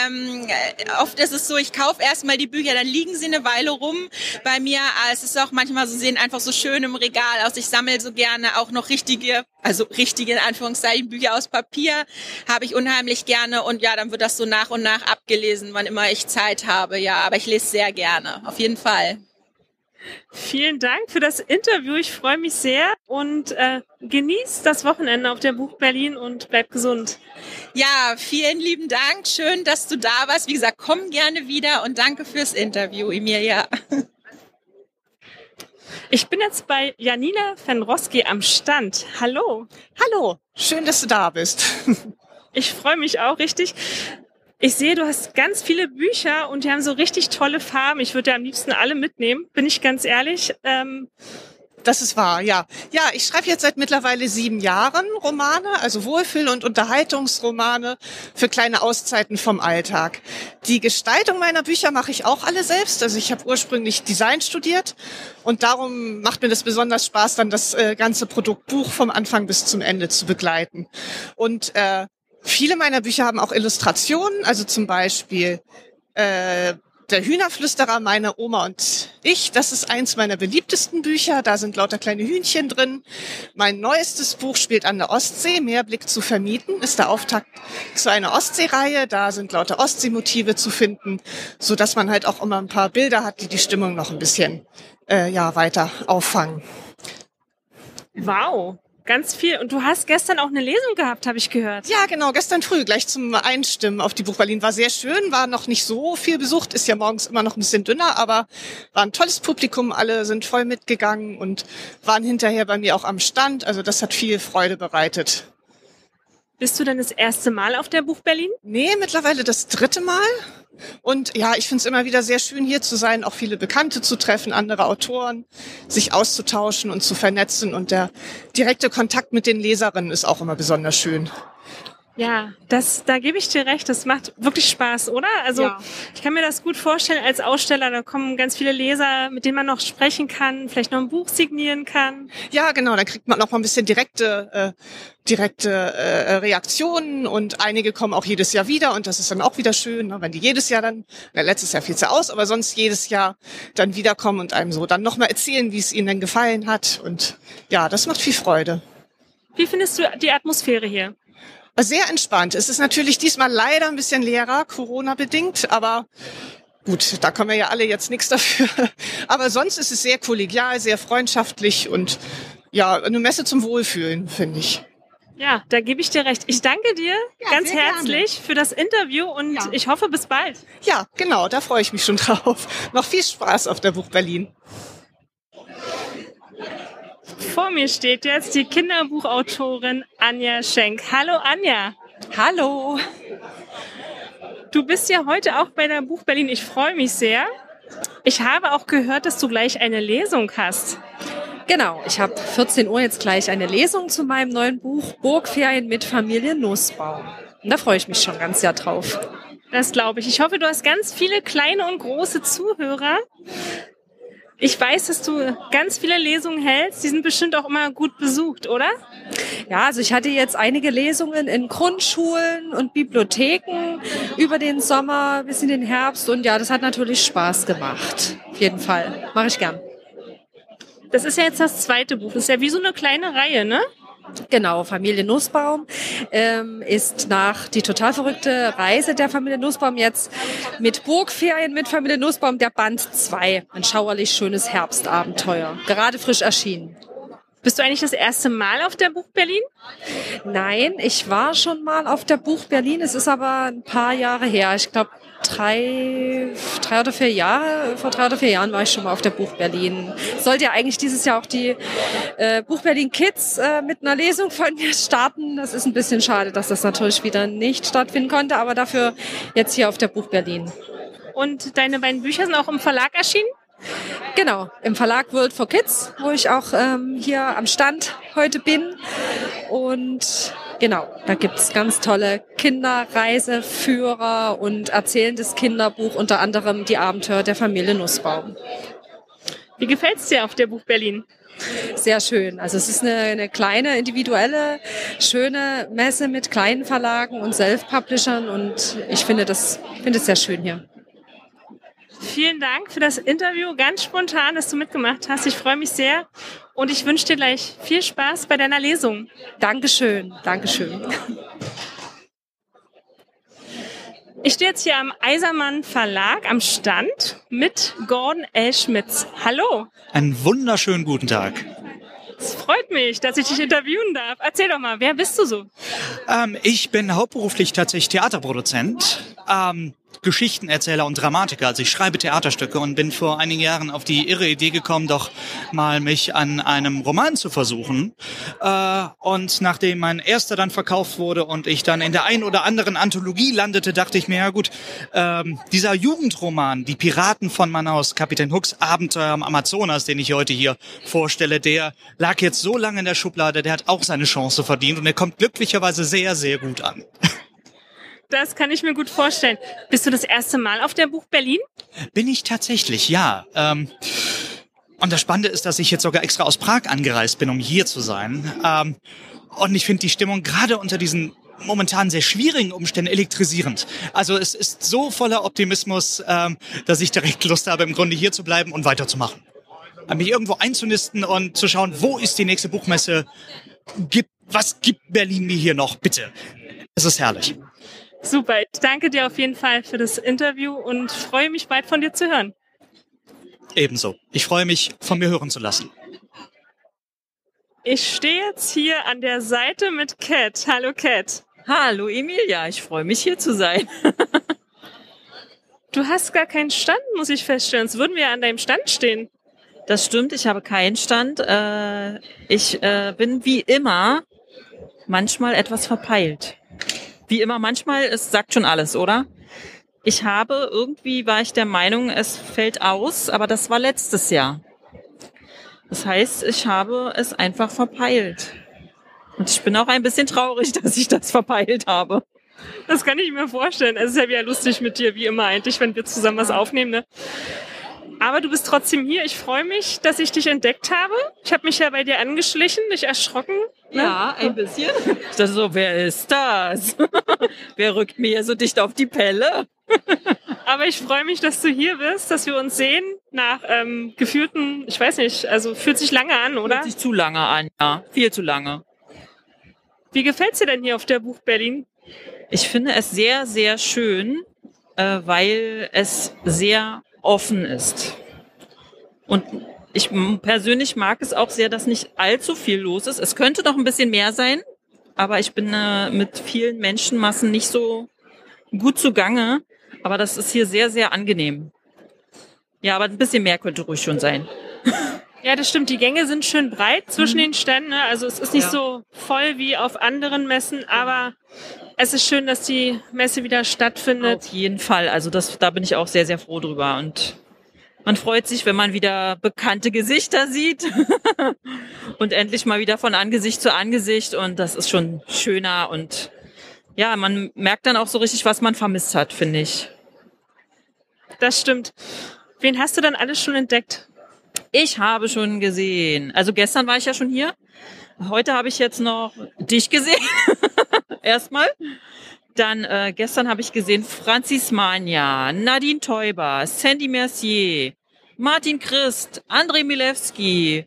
Oft ist es so, ich kaufe erstmal die Bücher, dann liegen sie eine Weile rum bei mir. Es ist auch manchmal so, sehen einfach so schön im Regal aus. Ich sammle so gerne auch noch richtige in Anführungszeichen Bücher aus Papier, habe ich unheimlich gerne. Und ja, dann wird das so nach und nach abgelesen, wann immer ich Zeit habe. Ja, aber ich lese sehr gerne, auf jeden Fall. Vielen Dank für das Interview. Ich freue mich sehr und genieß das Wochenende auf der Buch Berlin und bleib gesund. Ja, vielen lieben Dank. Schön, dass du da warst. Wie gesagt, komm gerne wieder und danke fürs Interview, Emilia. Ich bin jetzt bei Janina Fenroski am Stand. Hallo. Hallo, schön, dass du da bist. Ich freue mich auch richtig. Ich sehe, du hast ganz viele Bücher und die haben so richtig tolle Farben. Ich würde ja am liebsten alle mitnehmen, bin ich ganz ehrlich. Das ist wahr, ja. Ja, ich schreibe jetzt seit mittlerweile 7 Jahren Romane, also Wohlfühl- und Unterhaltungsromane für kleine Auszeiten vom Alltag. Die Gestaltung meiner Bücher mache ich auch alle selbst. Also ich habe ursprünglich Design studiert und darum macht mir das besonders Spaß, dann das ganze Produktbuch vom Anfang bis zum Ende zu begleiten. Und viele meiner Bücher haben auch Illustrationen, also zum Beispiel Der Hühnerflüsterer, meine Oma und ich. Das ist eins meiner beliebtesten Bücher. Da sind lauter kleine Hühnchen drin. Mein neuestes Buch spielt an der Ostsee. Meerblick zu vermieten ist der Auftakt zu einer Ostseereihe. Da sind lauter Ostseemotive zu finden, so dass man halt auch immer ein paar Bilder hat, die die Stimmung noch ein bisschen weiter auffangen. Wow. ganz viel. Und du hast gestern auch eine Lesung gehabt, habe ich gehört. Ja, genau, gestern früh, gleich zum Einstimmen auf die Buch Berlin. War sehr schön, war noch nicht so viel besucht, ist ja morgens immer noch ein bisschen dünner, aber war ein tolles Publikum, alle sind voll mitgegangen und waren hinterher bei mir auch am Stand. Also das hat viel Freude bereitet. Bist du denn das erste Mal auf der Buch Berlin? Nee, mittlerweile das 3. Mal. Und ja, ich finde es immer wieder sehr schön, hier zu sein, auch viele Bekannte zu treffen, andere Autoren, sich auszutauschen und zu vernetzen. Und der direkte Kontakt mit den Leserinnen ist auch immer besonders schön. Ja, da gebe ich dir recht. Das macht wirklich Spaß, oder? Also ja. Ich kann mir das gut vorstellen als Aussteller. Da kommen ganz viele Leser, mit denen man noch sprechen kann, vielleicht noch ein Buch signieren kann. Ja, genau. Dann kriegt man noch mal ein bisschen direkte Reaktionen und einige kommen auch jedes Jahr wieder und das ist dann auch wieder schön, wenn die jedes Jahr dann, letztes Jahr fiel es ja aus, aber sonst jedes Jahr dann wiederkommen und einem so dann nochmal erzählen, wie es ihnen denn gefallen hat und ja, das macht viel Freude. Wie findest du die Atmosphäre hier? Sehr entspannt. Es ist natürlich diesmal leider ein bisschen leerer, Corona-bedingt, aber gut, da können wir ja alle jetzt nichts dafür. Aber sonst ist es sehr kollegial, sehr freundschaftlich und ja, eine Messe zum Wohlfühlen, finde ich. Ja, da gebe ich dir recht. Ich danke dir ganz herzlich für das Interview und ich hoffe, bis bald. Ja, genau, da freue ich mich schon drauf. Noch viel Spaß auf der Buch Berlin. Vor mir steht jetzt die Kinderbuchautorin Anja Schenk. Hallo Anja. Hallo. Du bist ja heute auch bei der Buch Berlin. Ich freue mich sehr. Ich habe auch gehört, dass du gleich eine Lesung hast. Genau, ich habe 14 Uhr jetzt gleich eine Lesung zu meinem neuen Buch Burgferien mit Familie Nussbaum. Und da freue ich mich schon ganz sehr drauf. Das glaube ich. Ich hoffe, du hast ganz viele kleine und große Zuhörer. Ich weiß, dass du ganz viele Lesungen hältst. Die sind bestimmt auch immer gut besucht, oder? Ja, also ich hatte jetzt einige Lesungen in Grundschulen und Bibliotheken über den Sommer bis in den Herbst. Und ja, das hat natürlich Spaß gemacht. Auf jeden Fall. Mache ich gern. Das ist ja jetzt das zweite Buch. Das ist ja wie so eine kleine Reihe, ne? Genau, Familie Nussbaum ist nach die total verrückte Reise der Familie Nussbaum jetzt mit Burgferien mit Familie Nussbaum der Band 2. Ein schauerlich schönes Herbstabenteuer. Gerade frisch erschienen. Bist du eigentlich das erste Mal auf der Buch Berlin? Nein, ich war schon mal auf der Buch Berlin. Es ist aber ein paar Jahre her. Ich glaube, vor 3 oder 4 Jahren war ich schon mal auf der Buch Berlin. Sollte ja eigentlich dieses Jahr auch die Buch Berlin Kids mit einer Lesung von mir starten. Das ist ein bisschen schade, dass das natürlich wieder nicht stattfinden konnte, aber dafür jetzt hier auf der Buch Berlin. Und deine beiden Bücher sind auch im Verlag erschienen? Genau, im Verlag World for Kids, wo ich auch hier am Stand heute bin. Und genau, da gibt's ganz tolle Kinderreiseführer und erzählendes Kinderbuch, unter anderem die Abenteuer der Familie Nussbaum. Wie gefällt's dir auf der Buch Berlin? Sehr schön. Also es ist eine kleine, individuelle, schöne Messe mit kleinen Verlagen und Self-Publishern und ich finde es sehr schön hier. Vielen Dank für das Interview, ganz spontan, dass du mitgemacht hast. Ich freue mich sehr und ich wünsche dir gleich viel Spaß bei deiner Lesung. Dankeschön, Dankeschön. Ich stehe jetzt hier am Eisermann Verlag am Stand mit Gordon L. Schmitz. Hallo. Einen wunderschönen guten Tag. Es freut mich, dass ich dich interviewen darf. Erzähl doch mal, wer bist du so? Ich bin hauptberuflich tatsächlich Theaterproduzent. Geschichtenerzähler und Dramatiker. Also ich schreibe Theaterstücke und bin vor einigen Jahren auf die irre Idee gekommen, doch mal mich an einem Roman zu versuchen. Und nachdem mein erster dann verkauft wurde und ich dann in der einen oder anderen Anthologie landete, dachte ich mir, ja gut, dieser Jugendroman, Die Piraten von Manaus, Kapitän Hooks Abenteuer am Amazonas, den ich heute hier vorstelle, der lag jetzt so lange in der Schublade, der hat auch seine Chance verdient und er kommt glücklicherweise sehr, sehr gut an. Das kann ich mir gut vorstellen. Bist du das erste Mal auf der Buch Berlin? Bin ich tatsächlich, ja. Und das Spannende ist, dass ich jetzt sogar extra aus Prag angereist bin, um hier zu sein. Und ich finde die Stimmung gerade unter diesen momentan sehr schwierigen Umständen elektrisierend. Also es ist so voller Optimismus, dass ich direkt Lust habe, im Grunde hier zu bleiben und weiterzumachen. Mich irgendwo einzunisten und zu schauen, wo ist die nächste Buchmesse? Was gibt Berlin mir hier noch? Bitte. Es ist herrlich. Super, ich danke dir auf jeden Fall für das Interview und freue mich bald von dir zu hören. Ebenso. Ich freue mich, von mir hören zu lassen. Ich stehe jetzt hier an der Seite mit Cat. Hallo Cat. Hallo Emilia, ich freue mich hier zu sein. Du hast gar keinen Stand, muss ich feststellen. Sonst würden wir ja an deinem Stand stehen. Das stimmt, ich habe keinen Stand. Ich bin wie immer manchmal etwas verpeilt. Wie immer manchmal, es sagt schon alles, oder? War ich der Meinung, es fällt aus, aber das war letztes Jahr. Das heißt, ich habe es einfach verpeilt. Und ich bin auch ein bisschen traurig, dass ich das verpeilt habe. Das kann ich mir vorstellen. Es ist ja wieder lustig mit dir, wie immer eigentlich, wenn wir zusammen was aufnehmen, ne? Aber du bist trotzdem hier. Ich freue mich, dass ich dich entdeckt habe. Ich habe mich ja bei dir angeschlichen, dich erschrocken. Ne? Ja, ein bisschen. Ich dachte so, wer ist das? Wer rückt mir so dicht auf die Pelle? Aber ich freue mich, dass du hier bist, dass wir uns sehen nach gefühlten, ich weiß nicht, also fühlt sich lange an, oder? Fühlt sich zu lange an, ja. Viel zu lange. Wie gefällt's dir denn hier auf der Buch Berlin? Ich finde es sehr, sehr schön, weil es sehr offen ist. Und ich persönlich mag es auch sehr, dass nicht allzu viel los ist. Es könnte noch ein bisschen mehr sein, aber ich bin mit vielen Menschenmassen nicht so gut zugange. Aber das ist hier sehr, sehr angenehm. Ja, aber ein bisschen mehr könnte ruhig schon sein. Ja, das stimmt. Die Gänge sind schön breit zwischen den Ständen. Ne? Also es ist nicht so voll wie auf anderen Messen, aber es ist schön, dass die Messe wieder stattfindet. Auf jeden Fall. Also da bin ich auch sehr, sehr froh drüber. Und man freut sich, wenn man wieder bekannte Gesichter sieht und endlich mal wieder von Angesicht zu Angesicht. Und das ist schon schöner. Und ja, man merkt dann auch so richtig, was man vermisst hat, finde ich. Das stimmt. Wen hast du dann alles schon entdeckt? Ich habe schon gesehen. Also gestern war ich ja schon hier. Heute habe ich jetzt noch dich gesehen. Erstmal. Dann gestern habe ich gesehen Francis Mania, Nadine Teuber, Sandy Mercier, Martin Christ, Andrei Milewski,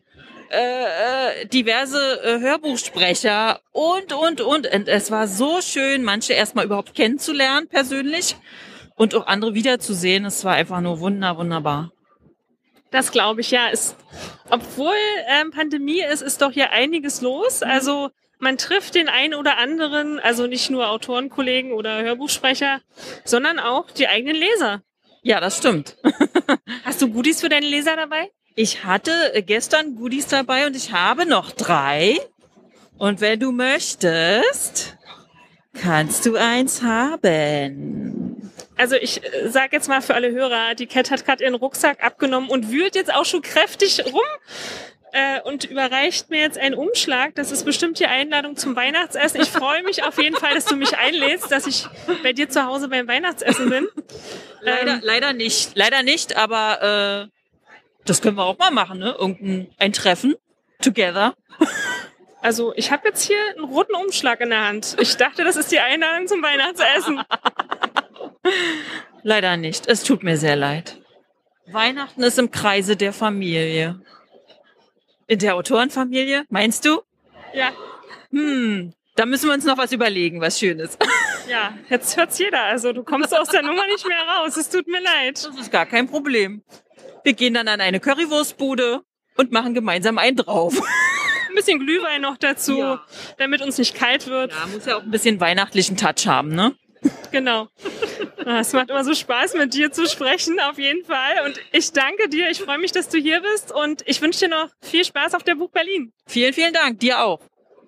diverse Hörbuchsprecher und. Und es war so schön, manche erstmal überhaupt kennenzulernen persönlich und auch andere wiederzusehen. Es war einfach nur wunderbar. Das glaube ich, ja. Obwohl Pandemie ist doch hier einiges los. Also man trifft den einen oder anderen, also nicht nur Autorenkollegen oder Hörbuchsprecher, sondern auch die eigenen Leser. Ja, das stimmt. Hast du Goodies für deine Leser dabei? Ich hatte gestern Goodies dabei und ich habe noch 3. Und wenn du möchtest, kannst du eins haben. Also ich sag jetzt mal für alle Hörer, die Cat hat gerade ihren Rucksack abgenommen und wühlt jetzt auch schon kräftig rum und überreicht mir jetzt einen Umschlag. Das ist bestimmt die Einladung zum Weihnachtsessen. Ich freue mich auf jeden Fall, dass du mich einlädst, dass ich bei dir zu Hause beim Weihnachtsessen bin. Leider nicht, aber das können wir auch mal machen, ne? Ein Treffen together. Also ich habe jetzt hier einen roten Umschlag in der Hand. Ich dachte, das ist die Einladung zum Weihnachtsessen. Leider nicht. Es tut mir sehr leid. Weihnachten ist im Kreise der Familie. In der Autorenfamilie, meinst du? Ja. Da müssen wir uns noch was überlegen, was Schönes. Ja, jetzt hört's jeder. Also du kommst aus der Nummer nicht mehr raus. Es tut mir leid. Das ist gar kein Problem. Wir gehen dann an eine Currywurstbude und machen gemeinsam einen drauf. Ein bisschen Glühwein noch dazu, damit uns nicht kalt wird. Ja, muss ja auch ein bisschen weihnachtlichen Touch haben, ne? Genau. Es macht immer so Spaß, mit dir zu sprechen, auf jeden Fall. Und ich danke dir. Ich freue mich, dass du hier bist. Und ich wünsche dir noch viel Spaß auf der Buch Berlin. Vielen, vielen Dank. Dir auch.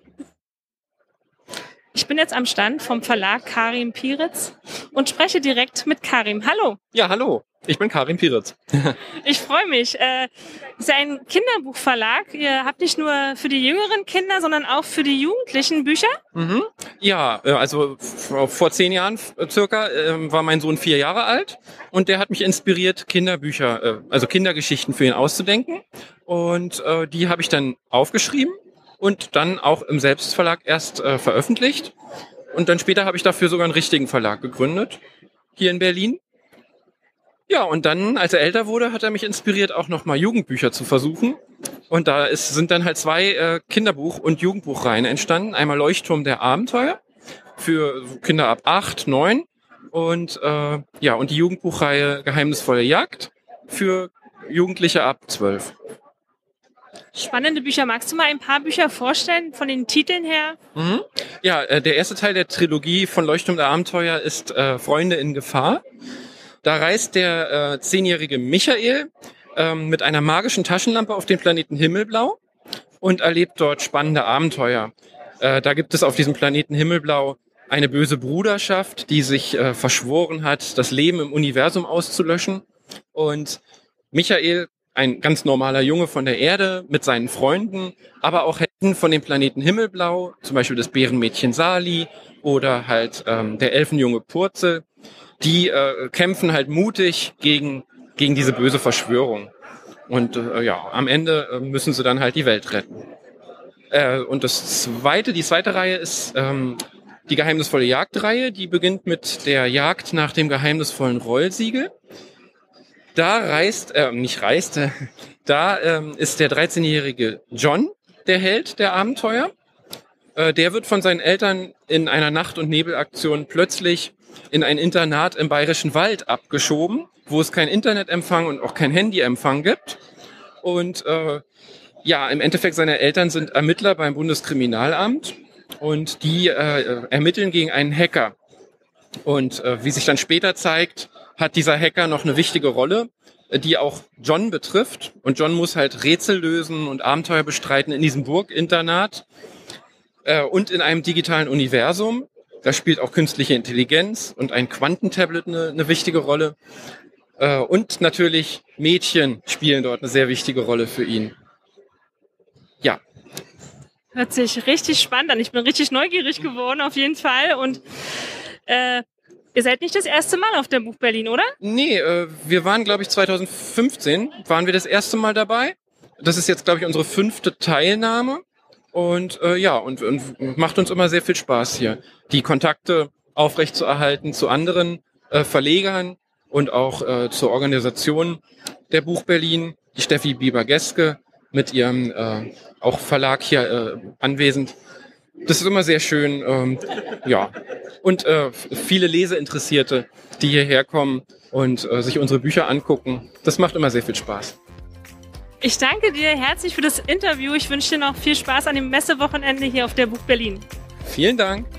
Ich bin jetzt am Stand vom Verlag Karim Piritz und spreche direkt mit Karim. Hallo. Ja, hallo. Ich bin Karim Piritz. Ich freue mich. Es ist ein Kinderbuchverlag. Ihr habt nicht nur für die jüngeren Kinder, sondern auch für die Jugendlichen Bücher? Mhm. Ja, also vor 10 Jahren circa war mein Sohn 4 Jahre alt und der hat mich inspiriert, Kinderbücher, also Kindergeschichten für ihn auszudenken. Und die habe ich dann aufgeschrieben und dann auch im Selbstverlag erst veröffentlicht. Und dann später habe ich dafür sogar einen richtigen Verlag gegründet, hier in Berlin. Ja, und dann, als er älter wurde, hat er mich inspiriert, auch nochmal Jugendbücher zu versuchen. Und da sind dann halt 2 Kinderbuch- und Jugendbuchreihen entstanden. Einmal Leuchtturm der Abenteuer für Kinder ab 8, 9 und und die Jugendbuchreihe Geheimnisvolle Jagd für Jugendliche ab 12. Spannende Bücher. Magst du mal ein paar Bücher vorstellen, von den Titeln her? Mhm. Ja, der erste Teil der Trilogie von Leuchtturm der Abenteuer ist Freunde in Gefahr. Da reist der 10-jährige Michael mit einer magischen Taschenlampe auf den Planeten Himmelblau und erlebt dort spannende Abenteuer. Da gibt es auf diesem Planeten Himmelblau eine böse Bruderschaft, die sich verschworen hat, das Leben im Universum auszulöschen. Und Michael, ein ganz normaler Junge von der Erde mit seinen Freunden, aber auch Helden von dem Planeten Himmelblau, zum Beispiel das Bärenmädchen Sali oder halt der Elfenjunge Purzel, die kämpfen halt mutig gegen diese böse Verschwörung. Und am Ende müssen sie dann halt die Welt retten. Und die zweite Reihe ist die geheimnisvolle Jagdreihe. Die beginnt mit der Jagd nach dem geheimnisvollen Rollsiegel. Da ist der 13-jährige John der Held der Abenteuer. Der wird von seinen Eltern in einer Nacht- und Nebelaktion plötzlich in ein Internat im Bayerischen Wald abgeschoben, wo es kein Internetempfang und auch kein Handyempfang gibt. Und im Endeffekt seine Eltern sind Ermittler beim Bundeskriminalamt und die ermitteln gegen einen Hacker. Und wie sich dann später zeigt, hat dieser Hacker noch eine wichtige Rolle, die auch John betrifft. Und John muss halt Rätsel lösen und Abenteuer bestreiten in diesem Burginternat und in einem digitalen Universum. Da spielt auch künstliche Intelligenz und ein Quantentablet eine wichtige Rolle. Und natürlich Mädchen spielen dort eine sehr wichtige Rolle für ihn. Ja. Hört sich richtig spannend an. Ich bin richtig neugierig geworden, auf jeden Fall. Und ihr seid nicht das erste Mal auf der Buch Berlin, oder? Nee, wir waren, glaube ich, 2015 waren wir das erste Mal dabei. Das ist jetzt, glaube ich, unsere 5. Teilnahme. Und und macht uns immer sehr viel Spaß hier, die Kontakte aufrechtzuerhalten zu anderen Verlegern und auch zur Organisation der Buch Berlin, die Steffi Bieber-Geske mit ihrem auch Verlag hier anwesend. Das ist immer sehr schön, Und viele Leseinteressierte, die hierher kommen und sich unsere Bücher angucken. Das macht immer sehr viel Spaß. Ich danke dir herzlich für das Interview. Ich wünsche dir noch viel Spaß an dem Messewochenende hier auf der Buch Berlin. Vielen Dank.